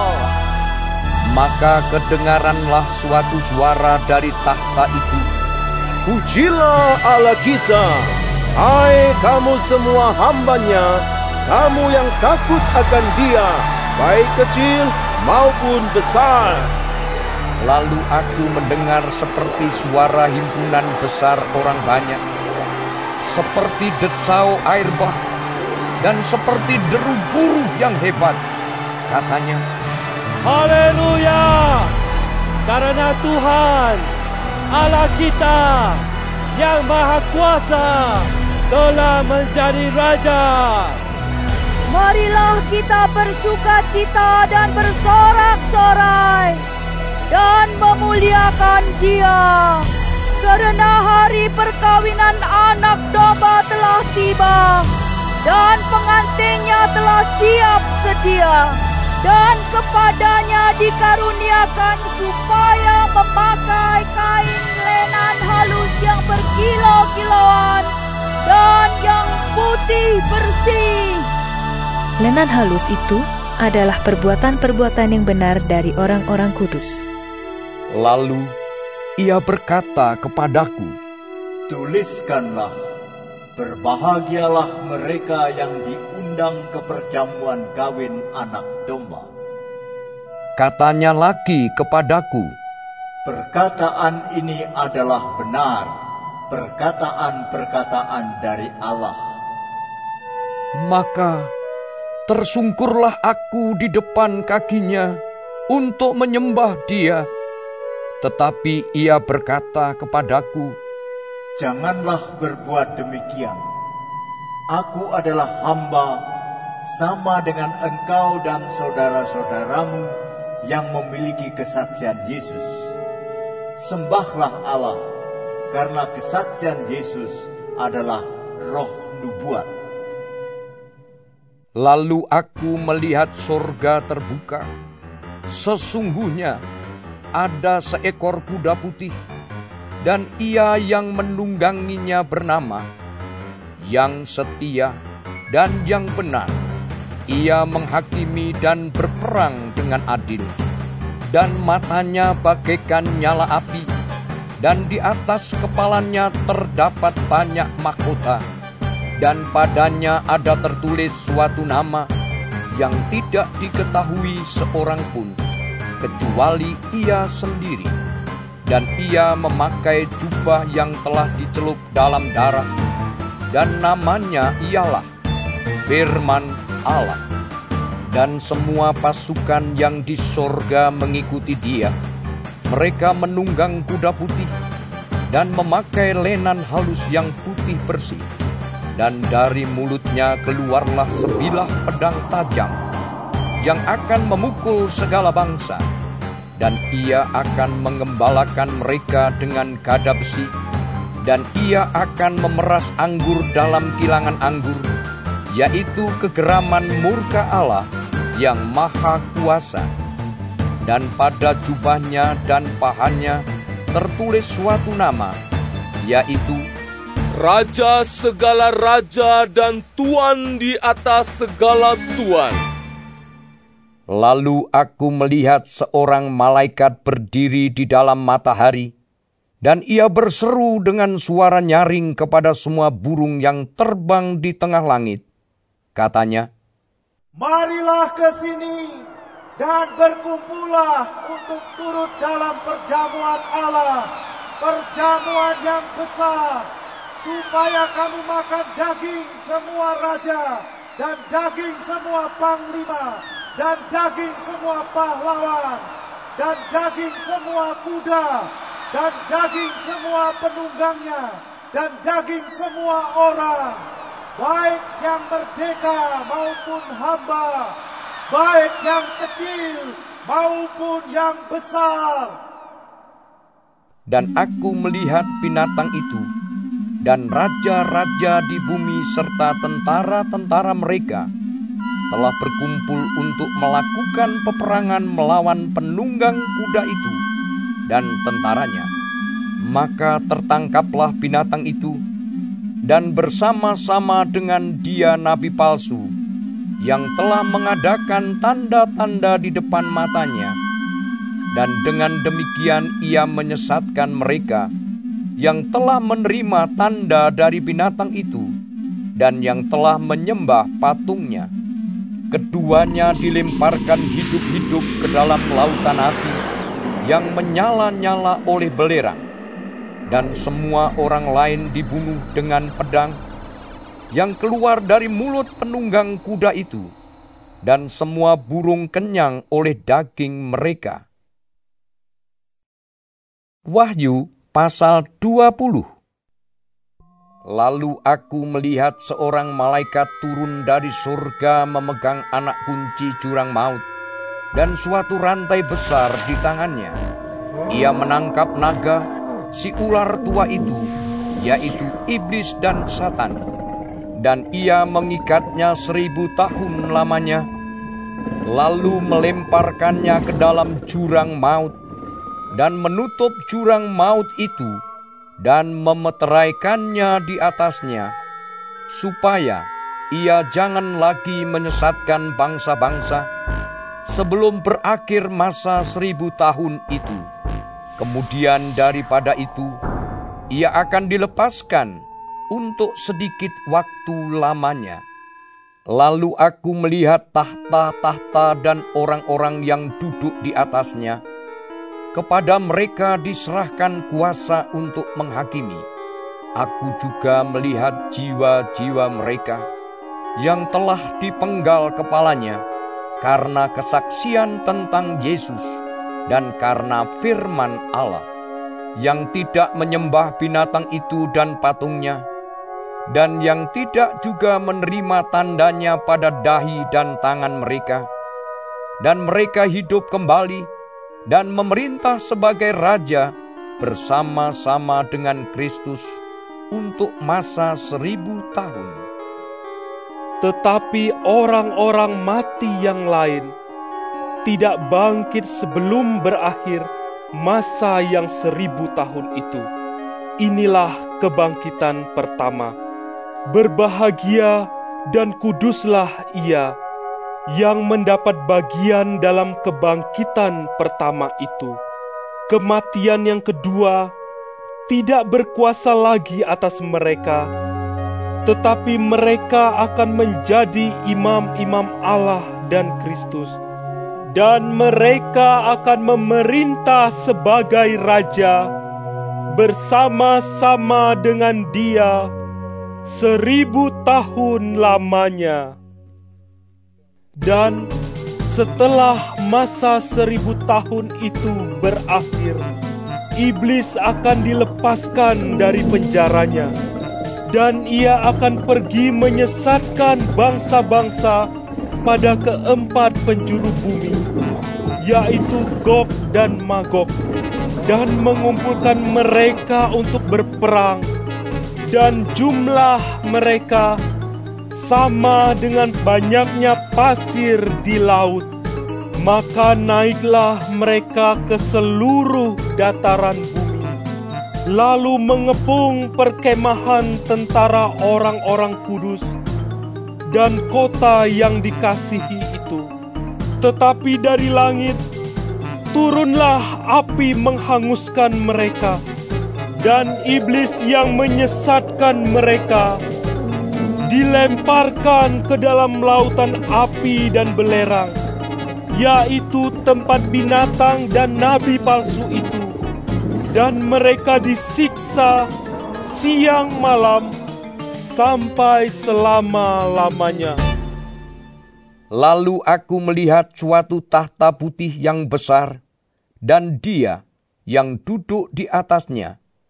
Maka kedengaranlah suatu suara dari tahta itu, Pujilah Allah kita, hai kamu semua hamba-Nya, kamu yang takut akan Dia, baik kecil maupun besar. Lalu aku mendengar seperti suara himpunan besar orang banyak, seperti desau air bah, dan seperti deru guru yang hebat. Katanya, Haleluya! Karena Tuhan, Allah kita, yang Maha Kuasa, telah menjadi Raja. Marilah kita bersukacita dan bersorak-sorai dan memuliakan Dia, karena hari perkawinan anak domba telah tiba dan pengantinnya telah siap sedia, dan kepadanya dikaruniakan supaya memakai kain lenan halus yang berkilau-kilauan dan yang putih bersih. Lenan halus itu adalah perbuatan-perbuatan yang benar dari orang-orang kudus. Lalu ia berkata kepadaku, Tuliskanlah, berbahagialah mereka yang diundang ke perjamuan kawin anak domba. Katanya lagi kepadaku, Perkataan ini adalah benar, perkataan-perkataan dari Allah. Maka tersungkurlah aku di depan kakinya untuk menyembah Dia. Tetapi ia berkata kepadaku, Janganlah berbuat demikian. Aku adalah hamba sama dengan engkau dan saudara-saudaramu yang memiliki kesaksian Yesus. Sembahlah Allah, karena kesaksian Yesus adalah roh nubuat. Lalu aku melihat surga terbuka. Sesungguhnya ada seekor kuda putih, dan ia yang menungganginya bernama Yang Setia dan Yang Benar. Ia menghakimi dan berperang dengan adil, dan matanya bagaikan nyala api, dan di atas kepalanya terdapat banyak mahkota, dan padanya ada tertulis suatu nama yang tidak diketahui seorang pun, kecuali ia sendiri. Dan ia memakai jubah yang telah dicelup dalam darah, dan namanya ialah Firman Allah. Dan semua pasukan yang di sorga mengikuti Dia. Mereka menunggang kuda putih dan memakai lenan halus yang putih bersih. Dan dari mulutnya keluarlah sebilah pedang tajam yang akan memukul segala bangsa. Dan ia akan mengembalakan mereka dengan gada besi, dan ia akan memeras anggur dalam kilangan anggur, yaitu kegeraman murka Allah yang Maha Kuasa. Dan pada jubahnya dan pahanya tertulis suatu nama, yaitu Raja segala raja dan Tuan di atas segala tuan. Lalu aku melihat seorang malaikat berdiri di dalam matahari, dan ia berseru dengan suara nyaring kepada semua burung yang terbang di tengah langit. Katanya, Marilah ke sini dan berkumpullah untuk turut dalam perjamuan Allah, perjamuan yang besar, supaya kamu makan daging semua raja, dan daging semua panglima, dan daging semua pahlawan, dan daging semua kuda, dan daging semua penunggangnya, dan daging semua orang, baik yang merdeka maupun hamba, baik yang kecil maupun yang besar. Dan aku melihat binatang itu, dan raja-raja di bumi serta tentara-tentara mereka telah berkumpul untuk melakukan peperangan melawan penunggang kuda itu dan tentaranya. Maka tertangkaplah binatang itu, dan bersama-sama dengan dia nabi palsu, yang telah mengadakan tanda-tanda di depan matanya. Dan dengan demikian ia menyesatkan mereka yang telah menerima tanda dari binatang itu dan yang telah menyembah patungnya. Keduanya dilemparkan hidup-hidup ke dalam lautan api yang menyala-nyala oleh belerang. Dan semua orang lain dibunuh dengan pedang yang keluar dari mulut penunggang kuda itu, dan semua burung kenyang oleh daging mereka. Wahyu pasal 20. Lalu aku melihat seorang malaikat turun dari surga memegang anak kunci jurang maut dan suatu rantai besar di tangannya. Ia menangkap naga, si ular tua itu, yaitu iblis dan Satan, dan ia mengikatnya 1000 tahun lamanya, lalu melemparkannya ke dalam jurang maut, dan menutup jurang maut itu, dan memeteraikannya di atasnya, supaya ia jangan lagi menyesatkan bangsa-bangsa sebelum berakhir masa 1000 tahun itu. Kemudian daripada itu, ia akan dilepaskan untuk sedikit waktu lamanya. Lalu aku melihat tahta-tahta dan orang-orang yang duduk di atasnya. Kepada mereka diserahkan kuasa untuk menghakimi. Aku juga melihat jiwa-jiwa mereka yang telah dipenggal kepalanya karena kesaksian tentang Yesus dan karena firman Allah, yang tidak menyembah binatang itu dan patungnya, dan yang tidak juga menerima tandanya pada dahi dan tangan mereka. Dan mereka hidup kembali dan memerintah sebagai raja bersama-sama dengan Kristus untuk masa 1000 tahun. Tetapi orang-orang mati yang lain tidak bangkit sebelum berakhir masa yang 1000 tahun itu. Inilah kebangkitan pertama. Berbahagia dan kuduslah ia yang mendapat bagian dalam kebangkitan pertama itu. Kematian yang kedua tidak berkuasa lagi atas mereka, tetapi mereka akan menjadi imam-imam Allah dan Kristus, dan mereka akan memerintah sebagai raja bersama-sama dengan Dia 1000 tahun lamanya. Dan setelah masa 1000 tahun itu berakhir, iblis akan dilepaskan dari penjaranya, dan ia akan pergi menyesatkan bangsa-bangsa pada keempat penjuru bumi, yaitu Gog dan Magog, dan mengumpulkan mereka untuk berperang, dan jumlah mereka sama dengan banyaknya pasir di laut. Maka naiklah mereka ke seluruh dataran bumi, lalu mengepung perkemahan tentara orang-orang kudus dan kota yang dikasihi itu. Tetapi dari langit turunlah api menghanguskan mereka, dan iblis yang menyesatkan mereka dilemparkan ke dalam lautan api dan belerang, yaitu tempat binatang dan nabi palsu itu, dan mereka disiksa siang malam sampai selama-lamanya. Lalu aku melihat suatu tahta putih yang besar, dan Dia yang duduk di atasnya.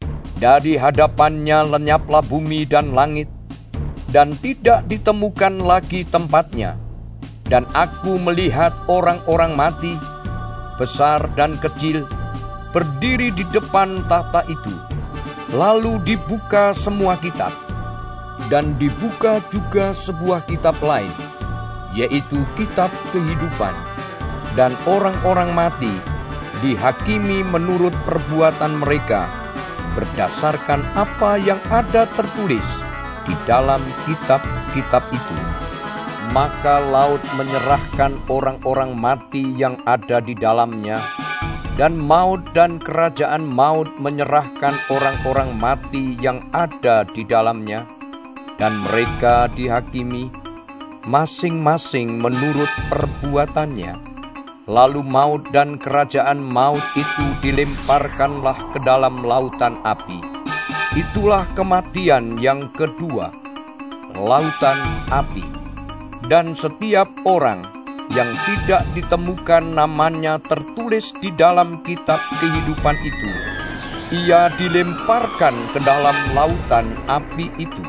Dari hadapannya lenyaplah bumi dan langit, dan tidak ditemukan lagi tempatnya. Dan aku melihat orang-orang mati, besar dan kecil, berdiri di depan tahta itu. Lalu dibuka semua kitab, dan dibuka juga sebuah kitab lain, yaitu kitab kehidupan. Dan orang-orang mati dihakimi menurut perbuatan mereka, berdasarkan apa yang ada tertulis di dalam kitab-kitab itu. Maka laut menyerahkan orang-orang mati yang ada di dalamnya, dan maut dan kerajaan maut menyerahkan orang-orang mati yang ada di dalamnya, dan mereka dihakimi masing-masing menurut perbuatannya. Lalu maut dan kerajaan maut itu dilemparkanlah ke dalam lautan api. Itulah kematian yang kedua, lautan api. Dan setiap orang yang tidak ditemukan namanya tertulis di dalam kitab kehidupan itu, ia dilemparkan ke dalam lautan api itu.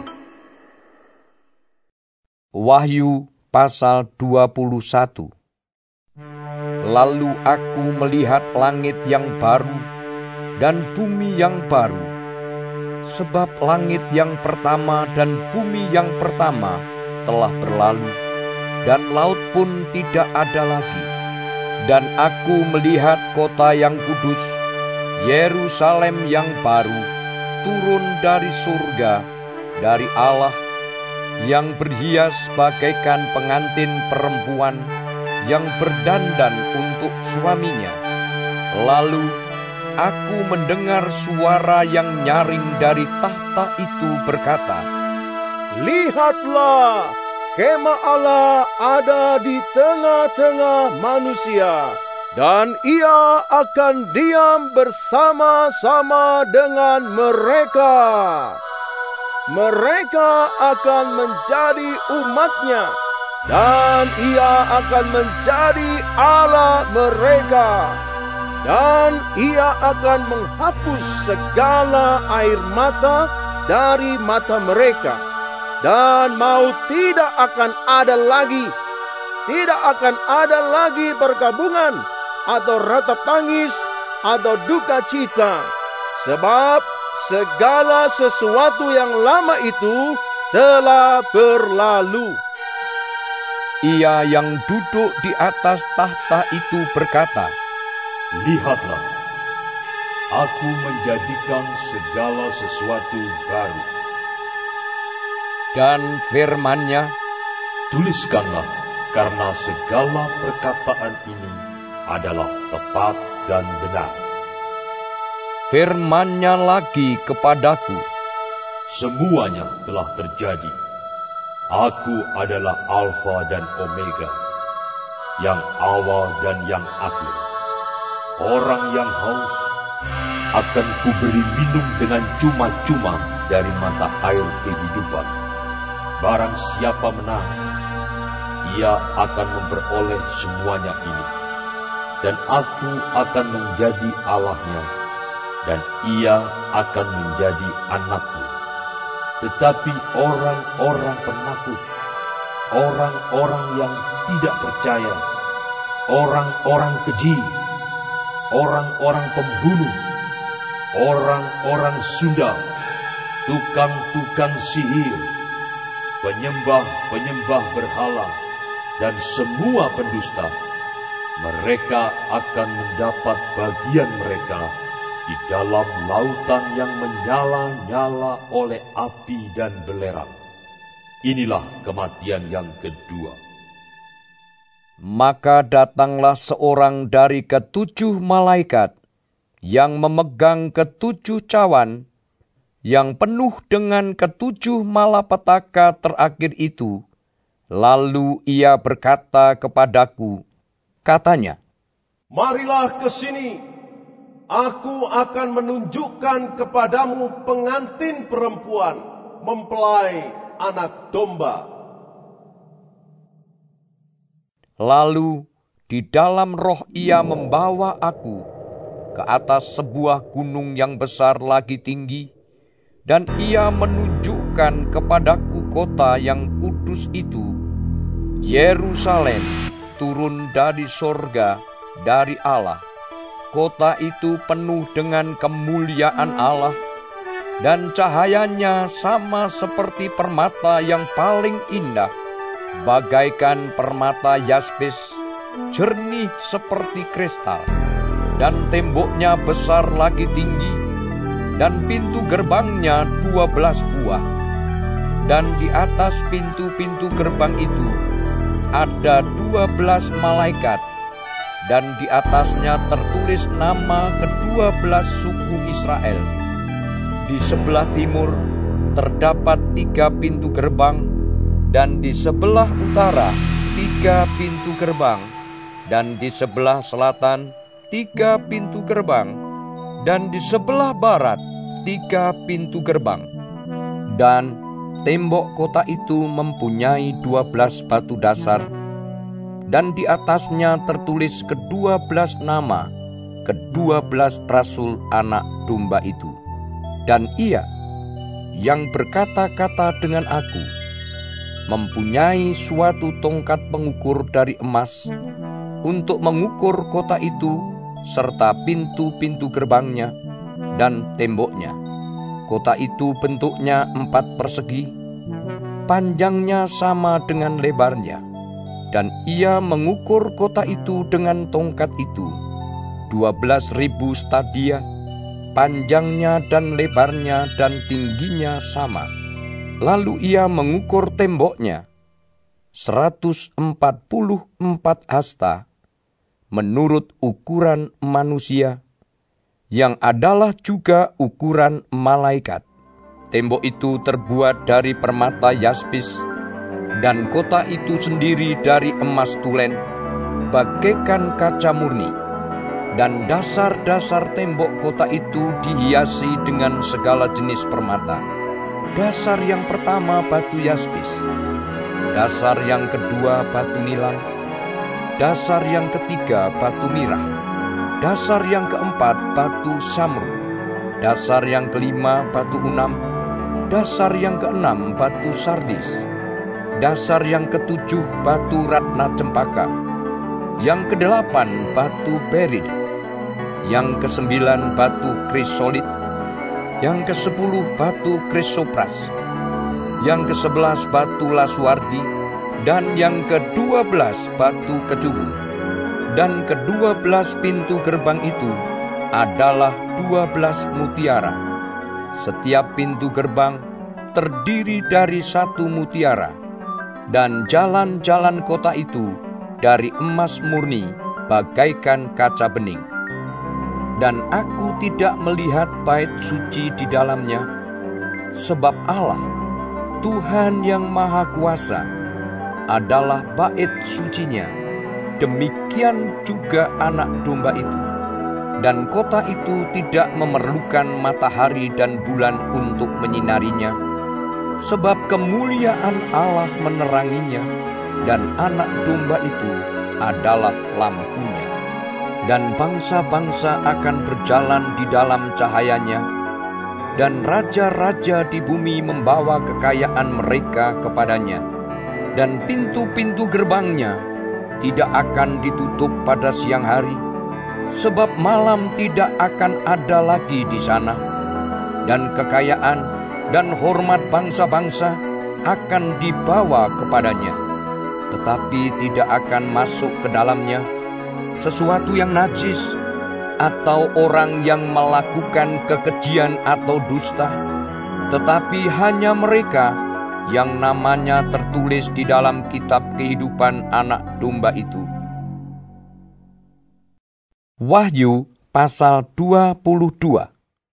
Wahyu pasal 21. Lalu aku melihat langit yang baru dan bumi yang baru, sebab langit yang pertama dan bumi yang pertama telah berlalu, dan laut pun tidak ada lagi. Dan aku melihat kota yang kudus, Yerusalem yang baru, turun dari surga, dari Allah, yang berhias bagaikan pengantin perempuan yang berdandan untuk suaminya. Lalu aku mendengar suara yang nyaring dari tahta itu berkata, "Lihatlah, kemah Allah ada di tengah-tengah manusia, dan ia akan diam bersama-sama dengan mereka. Mereka akan menjadi umatnya, dan ia akan menjadi Allah mereka. Dan ia akan menghapus segala air mata dari mata mereka. Dan maut tidak akan ada lagi. Tidak akan ada lagi perkabungan, atau ratap tangis, atau duka cita. Sebab segala sesuatu yang lama itu telah berlalu." Ia yang duduk di atas tahta itu berkata, "Lihatlah, aku menjadikan segala sesuatu baru." Dan firman-Nya, "Tuliskanlah, karena segala perkataan ini adalah tepat dan benar." Firman-Nya lagi kepadaku, "Semuanya telah terjadi. Aku adalah Alfa dan Omega, yang awal dan yang akhir. Orang yang haus akan kuberi minum dengan cuma-cuma dari mata air kehidupan. Barang siapa menang, ia akan memperoleh semuanya ini. Dan aku akan menjadi Allahnya, dan ia akan menjadi anakku. Tetapi orang-orang penakut, orang-orang yang tidak percaya, orang-orang keji, orang-orang pembunuh, orang-orang sundal, tukang-tukang sihir, penyembah-penyembah berhala, dan semua pendusta, mereka akan mendapat bagian mereka di dalam lautan yang menyala-nyala oleh api dan belerang. Inilah kematian yang kedua." Maka datanglah seorang dari ketujuh malaikat yang memegang ketujuh cawan, yang penuh dengan ketujuh malapetaka terakhir itu. Lalu ia berkata kepadaku, katanya, "Marilah ke sini. Aku akan menunjukkan kepadamu pengantin perempuan mempelai anak domba." Lalu di dalam roh ia membawa aku ke atas sebuah gunung yang besar lagi tinggi, Dan ia menunjukkan kepadaku kota yang kudus itu, Yerusalem, turun dari sorga, dari Allah. Kota itu penuh dengan kemuliaan Allah, dan cahayanya sama seperti permata yang paling indah, bagaikan permata yaspis, jernih seperti kristal. Dan temboknya besar lagi tinggi, dan pintu gerbangnya 12 buah. Dan di atas pintu-pintu gerbang itu ada 12 malaikat, dan di atasnya tertulis nama ke-12 suku Israel. Di sebelah timur terdapat 3 pintu gerbang, dan di sebelah utara 3 pintu gerbang, dan di sebelah selatan 3 pintu gerbang, dan di sebelah barat 3 pintu gerbang. Dan tembok kota itu mempunyai 12 batu dasar, dan di atasnya tertulis ke-12 nama, ke-12 rasul anak domba itu. Dan ia yang berkata-kata dengan aku mempunyai suatu tongkat pengukur dari emas untuk mengukur kota itu serta pintu-pintu gerbangnya dan temboknya. Kota itu bentuknya 4 persegi, panjangnya sama dengan lebarnya, dan ia mengukur kota itu dengan tongkat itu 12.000 stadia, panjangnya dan lebarnya dan tingginya sama. Lalu ia mengukur temboknya 144 hasta menurut ukuran manusia, yang adalah juga ukuran malaikat. Tembok itu terbuat dari permata yaspis, dan kota itu sendiri dari emas tulen, bagaikan kaca murni. Dan dasar-dasar tembok kota itu dihiasi dengan segala jenis permata. Dasar yang pertama batu yaspis, dasar yang kedua batu nilam, dasar yang ketiga batu mirah, dasar yang keempat batu samru, dasar yang kelima batu unam, dasar yang keenam batu sardis, dasar yang ketujuh batu ratna cempaka, yang kedelapan batu beril, yang kesembilan batu krisolit, yang ke-10 batu krisopras, yang ke-11 batu laswardi, dan yang ke-12 batu kecubu. Dan ke-12 pintu gerbang itu adalah 12 mutiara. Setiap pintu gerbang terdiri dari 1 mutiara, dan jalan-jalan kota itu dari emas murni bagaikan kaca bening. Dan aku tidak melihat bait suci di dalamnya, sebab Allah, Tuhan yang Maha Kuasa, adalah bait sucinya. Demikian juga anak domba itu. Dan kota itu tidak memerlukan matahari dan bulan untuk menyinarinya, sebab kemuliaan Allah meneranginya, dan anak domba itu adalah lampunya. Dan bangsa-bangsa akan berjalan di dalam cahayanya, dan raja-raja di bumi membawa kekayaan mereka kepadanya. Dan pintu-pintu gerbangnya tidak akan ditutup pada siang hari, sebab malam tidak akan ada lagi di sana. Dan kekayaan dan hormat bangsa-bangsa akan dibawa kepadanya, tetapi tidak akan masuk ke dalamnya sesuatu yang najis, atau orang yang melakukan kekejian atau dusta, tetapi hanya mereka yang namanya tertulis di dalam kitab kehidupan anak domba itu. Wahyu pasal 22.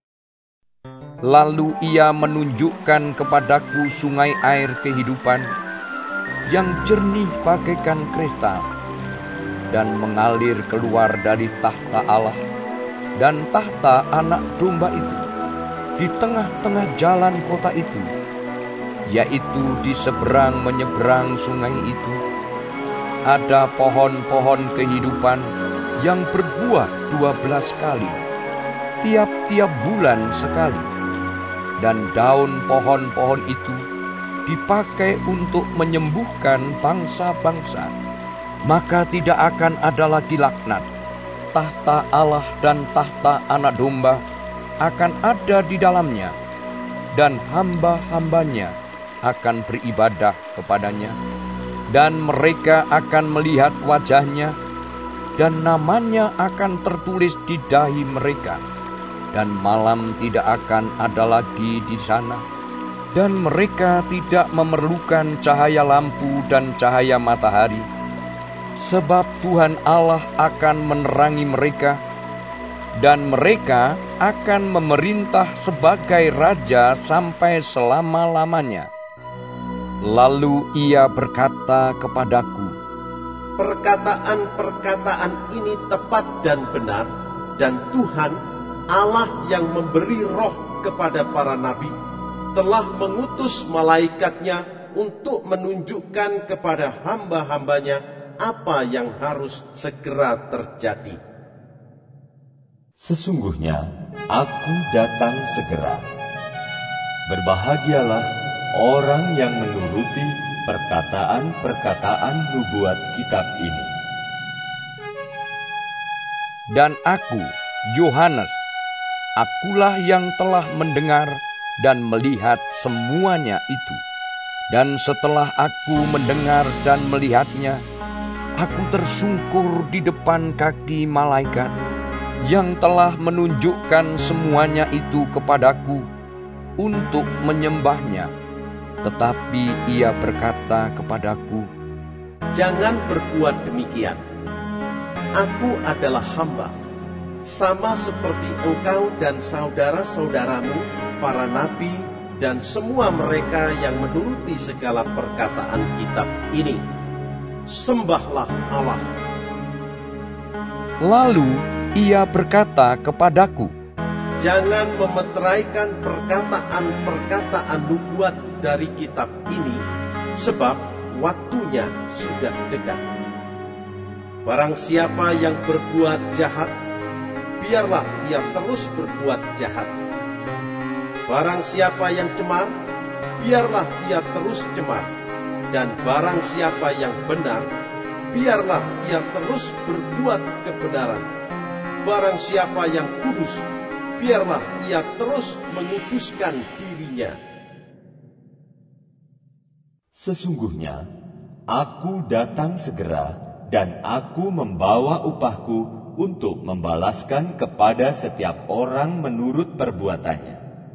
Lalu ia menunjukkan kepadaku sungai air kehidupan yang jernih bagaikan kristal, dan mengalir keluar dari tahta Allah dan tahta anak domba itu, di tengah-tengah jalan kota itu, yaitu di seberang menyeberang sungai itu, ada pohon-pohon kehidupan yang berbuah 12 kali, tiap-tiap bulan sekali. dan daun pohon-pohon itu dipakai untuk menyembuhkan bangsa-bangsa, maka tidak akan ada lagi laknat. Tahta Allah dan tahta Anak Domba akan ada di dalamnya, dan hamba-hambanya akan beribadah kepadanya, dan mereka akan melihat wajahnya, dan namanya akan tertulis di dahi mereka, dan malam tidak akan ada lagi di sana, dan mereka tidak memerlukan cahaya lampu dan cahaya matahari, sebab Tuhan Allah akan menerangi mereka, dan mereka akan memerintah sebagai raja sampai selama-lamanya. Lalu ia berkata kepadaku, perkataan-perkataan ini tepat dan benar, dan Tuhan Allah yang memberi roh kepada para nabi telah mengutus malaikatnya untuk menunjukkan kepada hamba-hambanya apa yang harus segera terjadi. Sesungguhnya aku datang segera. Berbahagialah orang yang menuruti perkataan-perkataan nubuat kitab ini. Dan aku, Yohanes, akulah yang telah mendengar dan melihat semuanya itu. Dan setelah aku mendengar dan melihatnya, aku tersungkur di depan kaki malaikat yang telah menunjukkan semuanya itu kepadaku untuk menyembahnya. Tetapi ia berkata kepadaku, jangan berbuat demikian. Aku adalah hamba, sama seperti engkau dan saudara-saudaramu, para nabi, dan semua mereka yang menuruti segala perkataan kitab ini. Sembahlah Allah. Lalu ia berkata kepadaku, jangan memeteraikan perkataan-perkataan nubuat dari kitab ini, sebab waktunya sudah dekat. Barang siapa yang berbuat jahat, biarlah ia terus berbuat jahat. Barang siapa yang cemar, biarlah ia terus cemar. Dan barang siapa yang benar, biarlah ia terus berbuat kebenaran. Barang siapa yang kudus, biarlah ia terus menguduskan dirinya. Sesungguhnya aku datang segera, dan aku membawa upahku untuk membalaskan kepada setiap orang menurut perbuatannya.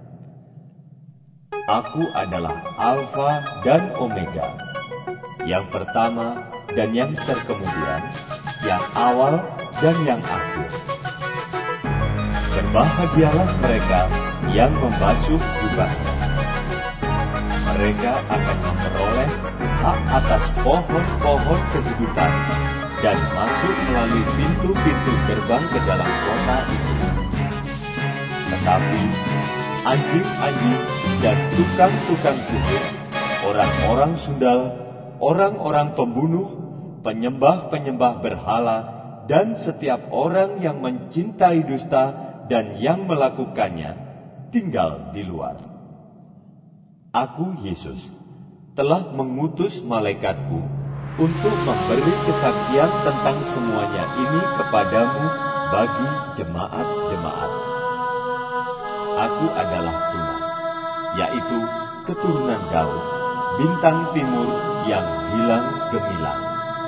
Aku adalah Alfa dan Omega, yang pertama dan yang terkemudian, yang awal dan yang akhir. Berbahagialah mereka yang membasuh jubahnya. Mereka akan memperoleh hak atas pohon-pohon kehidupan dan masuk melalui pintu-pintu gerbang ke dalam kota itu. Tetapi anjing-anjing dan tukang-tukang sihir, orang-orang sundal, orang-orang pembunuh, penyembah-penyembah berhala, dan setiap orang yang mencintai dusta dan yang melakukannya, tinggal di luar. Aku, Yesus, telah mengutus malaikatku untuk memberi kesaksian tentang semuanya ini kepadamu bagi jemaat-jemaat. Aku adalah Tunas, yaitu keturunan Daud, bintang timur yang hilang gemilang.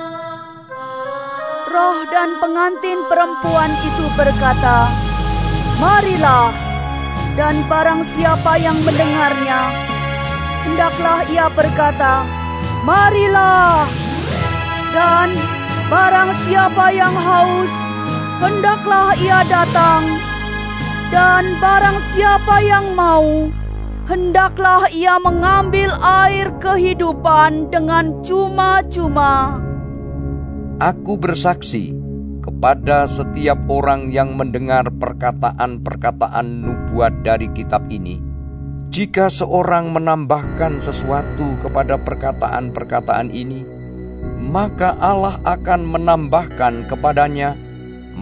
Roh dan pengantin perempuan itu berkata, marilah, dan barang siapa yang mendengarnya, hendaklah ia berkata, marilah, dan barang siapa yang haus, hendaklah ia datang, dan barang siapa yang mau, hendaklah ia mengambil air kehidupan dengan cuma-cuma. Aku bersaksi kepada setiap orang yang mendengar perkataan-perkataan nubuat dari kitab ini, jika seorang menambahkan sesuatu kepada perkataan-perkataan ini, maka Allah akan menambahkan kepadanya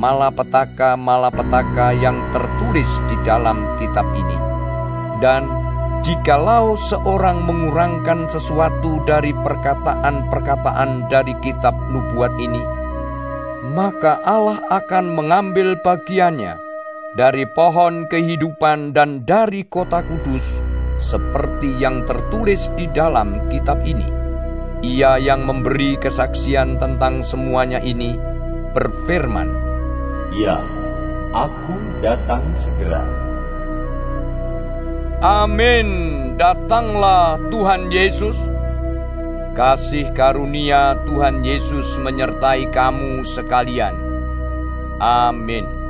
malapetaka-malapetaka yang tertulis di dalam kitab ini. Dan jikalau seorang mengurangkan sesuatu dari perkataan-perkataan dari kitab nubuat ini, maka Allah akan mengambil bagiannya dari pohon kehidupan dan dari kota kudus, seperti yang tertulis di dalam kitab ini. Ia yang memberi kesaksian tentang semuanya ini berfirman, "Ya, aku datang segera." Amin. Datanglah Tuhan Yesus. Kasih karunia Tuhan Yesus menyertai kamu sekalian. Amin.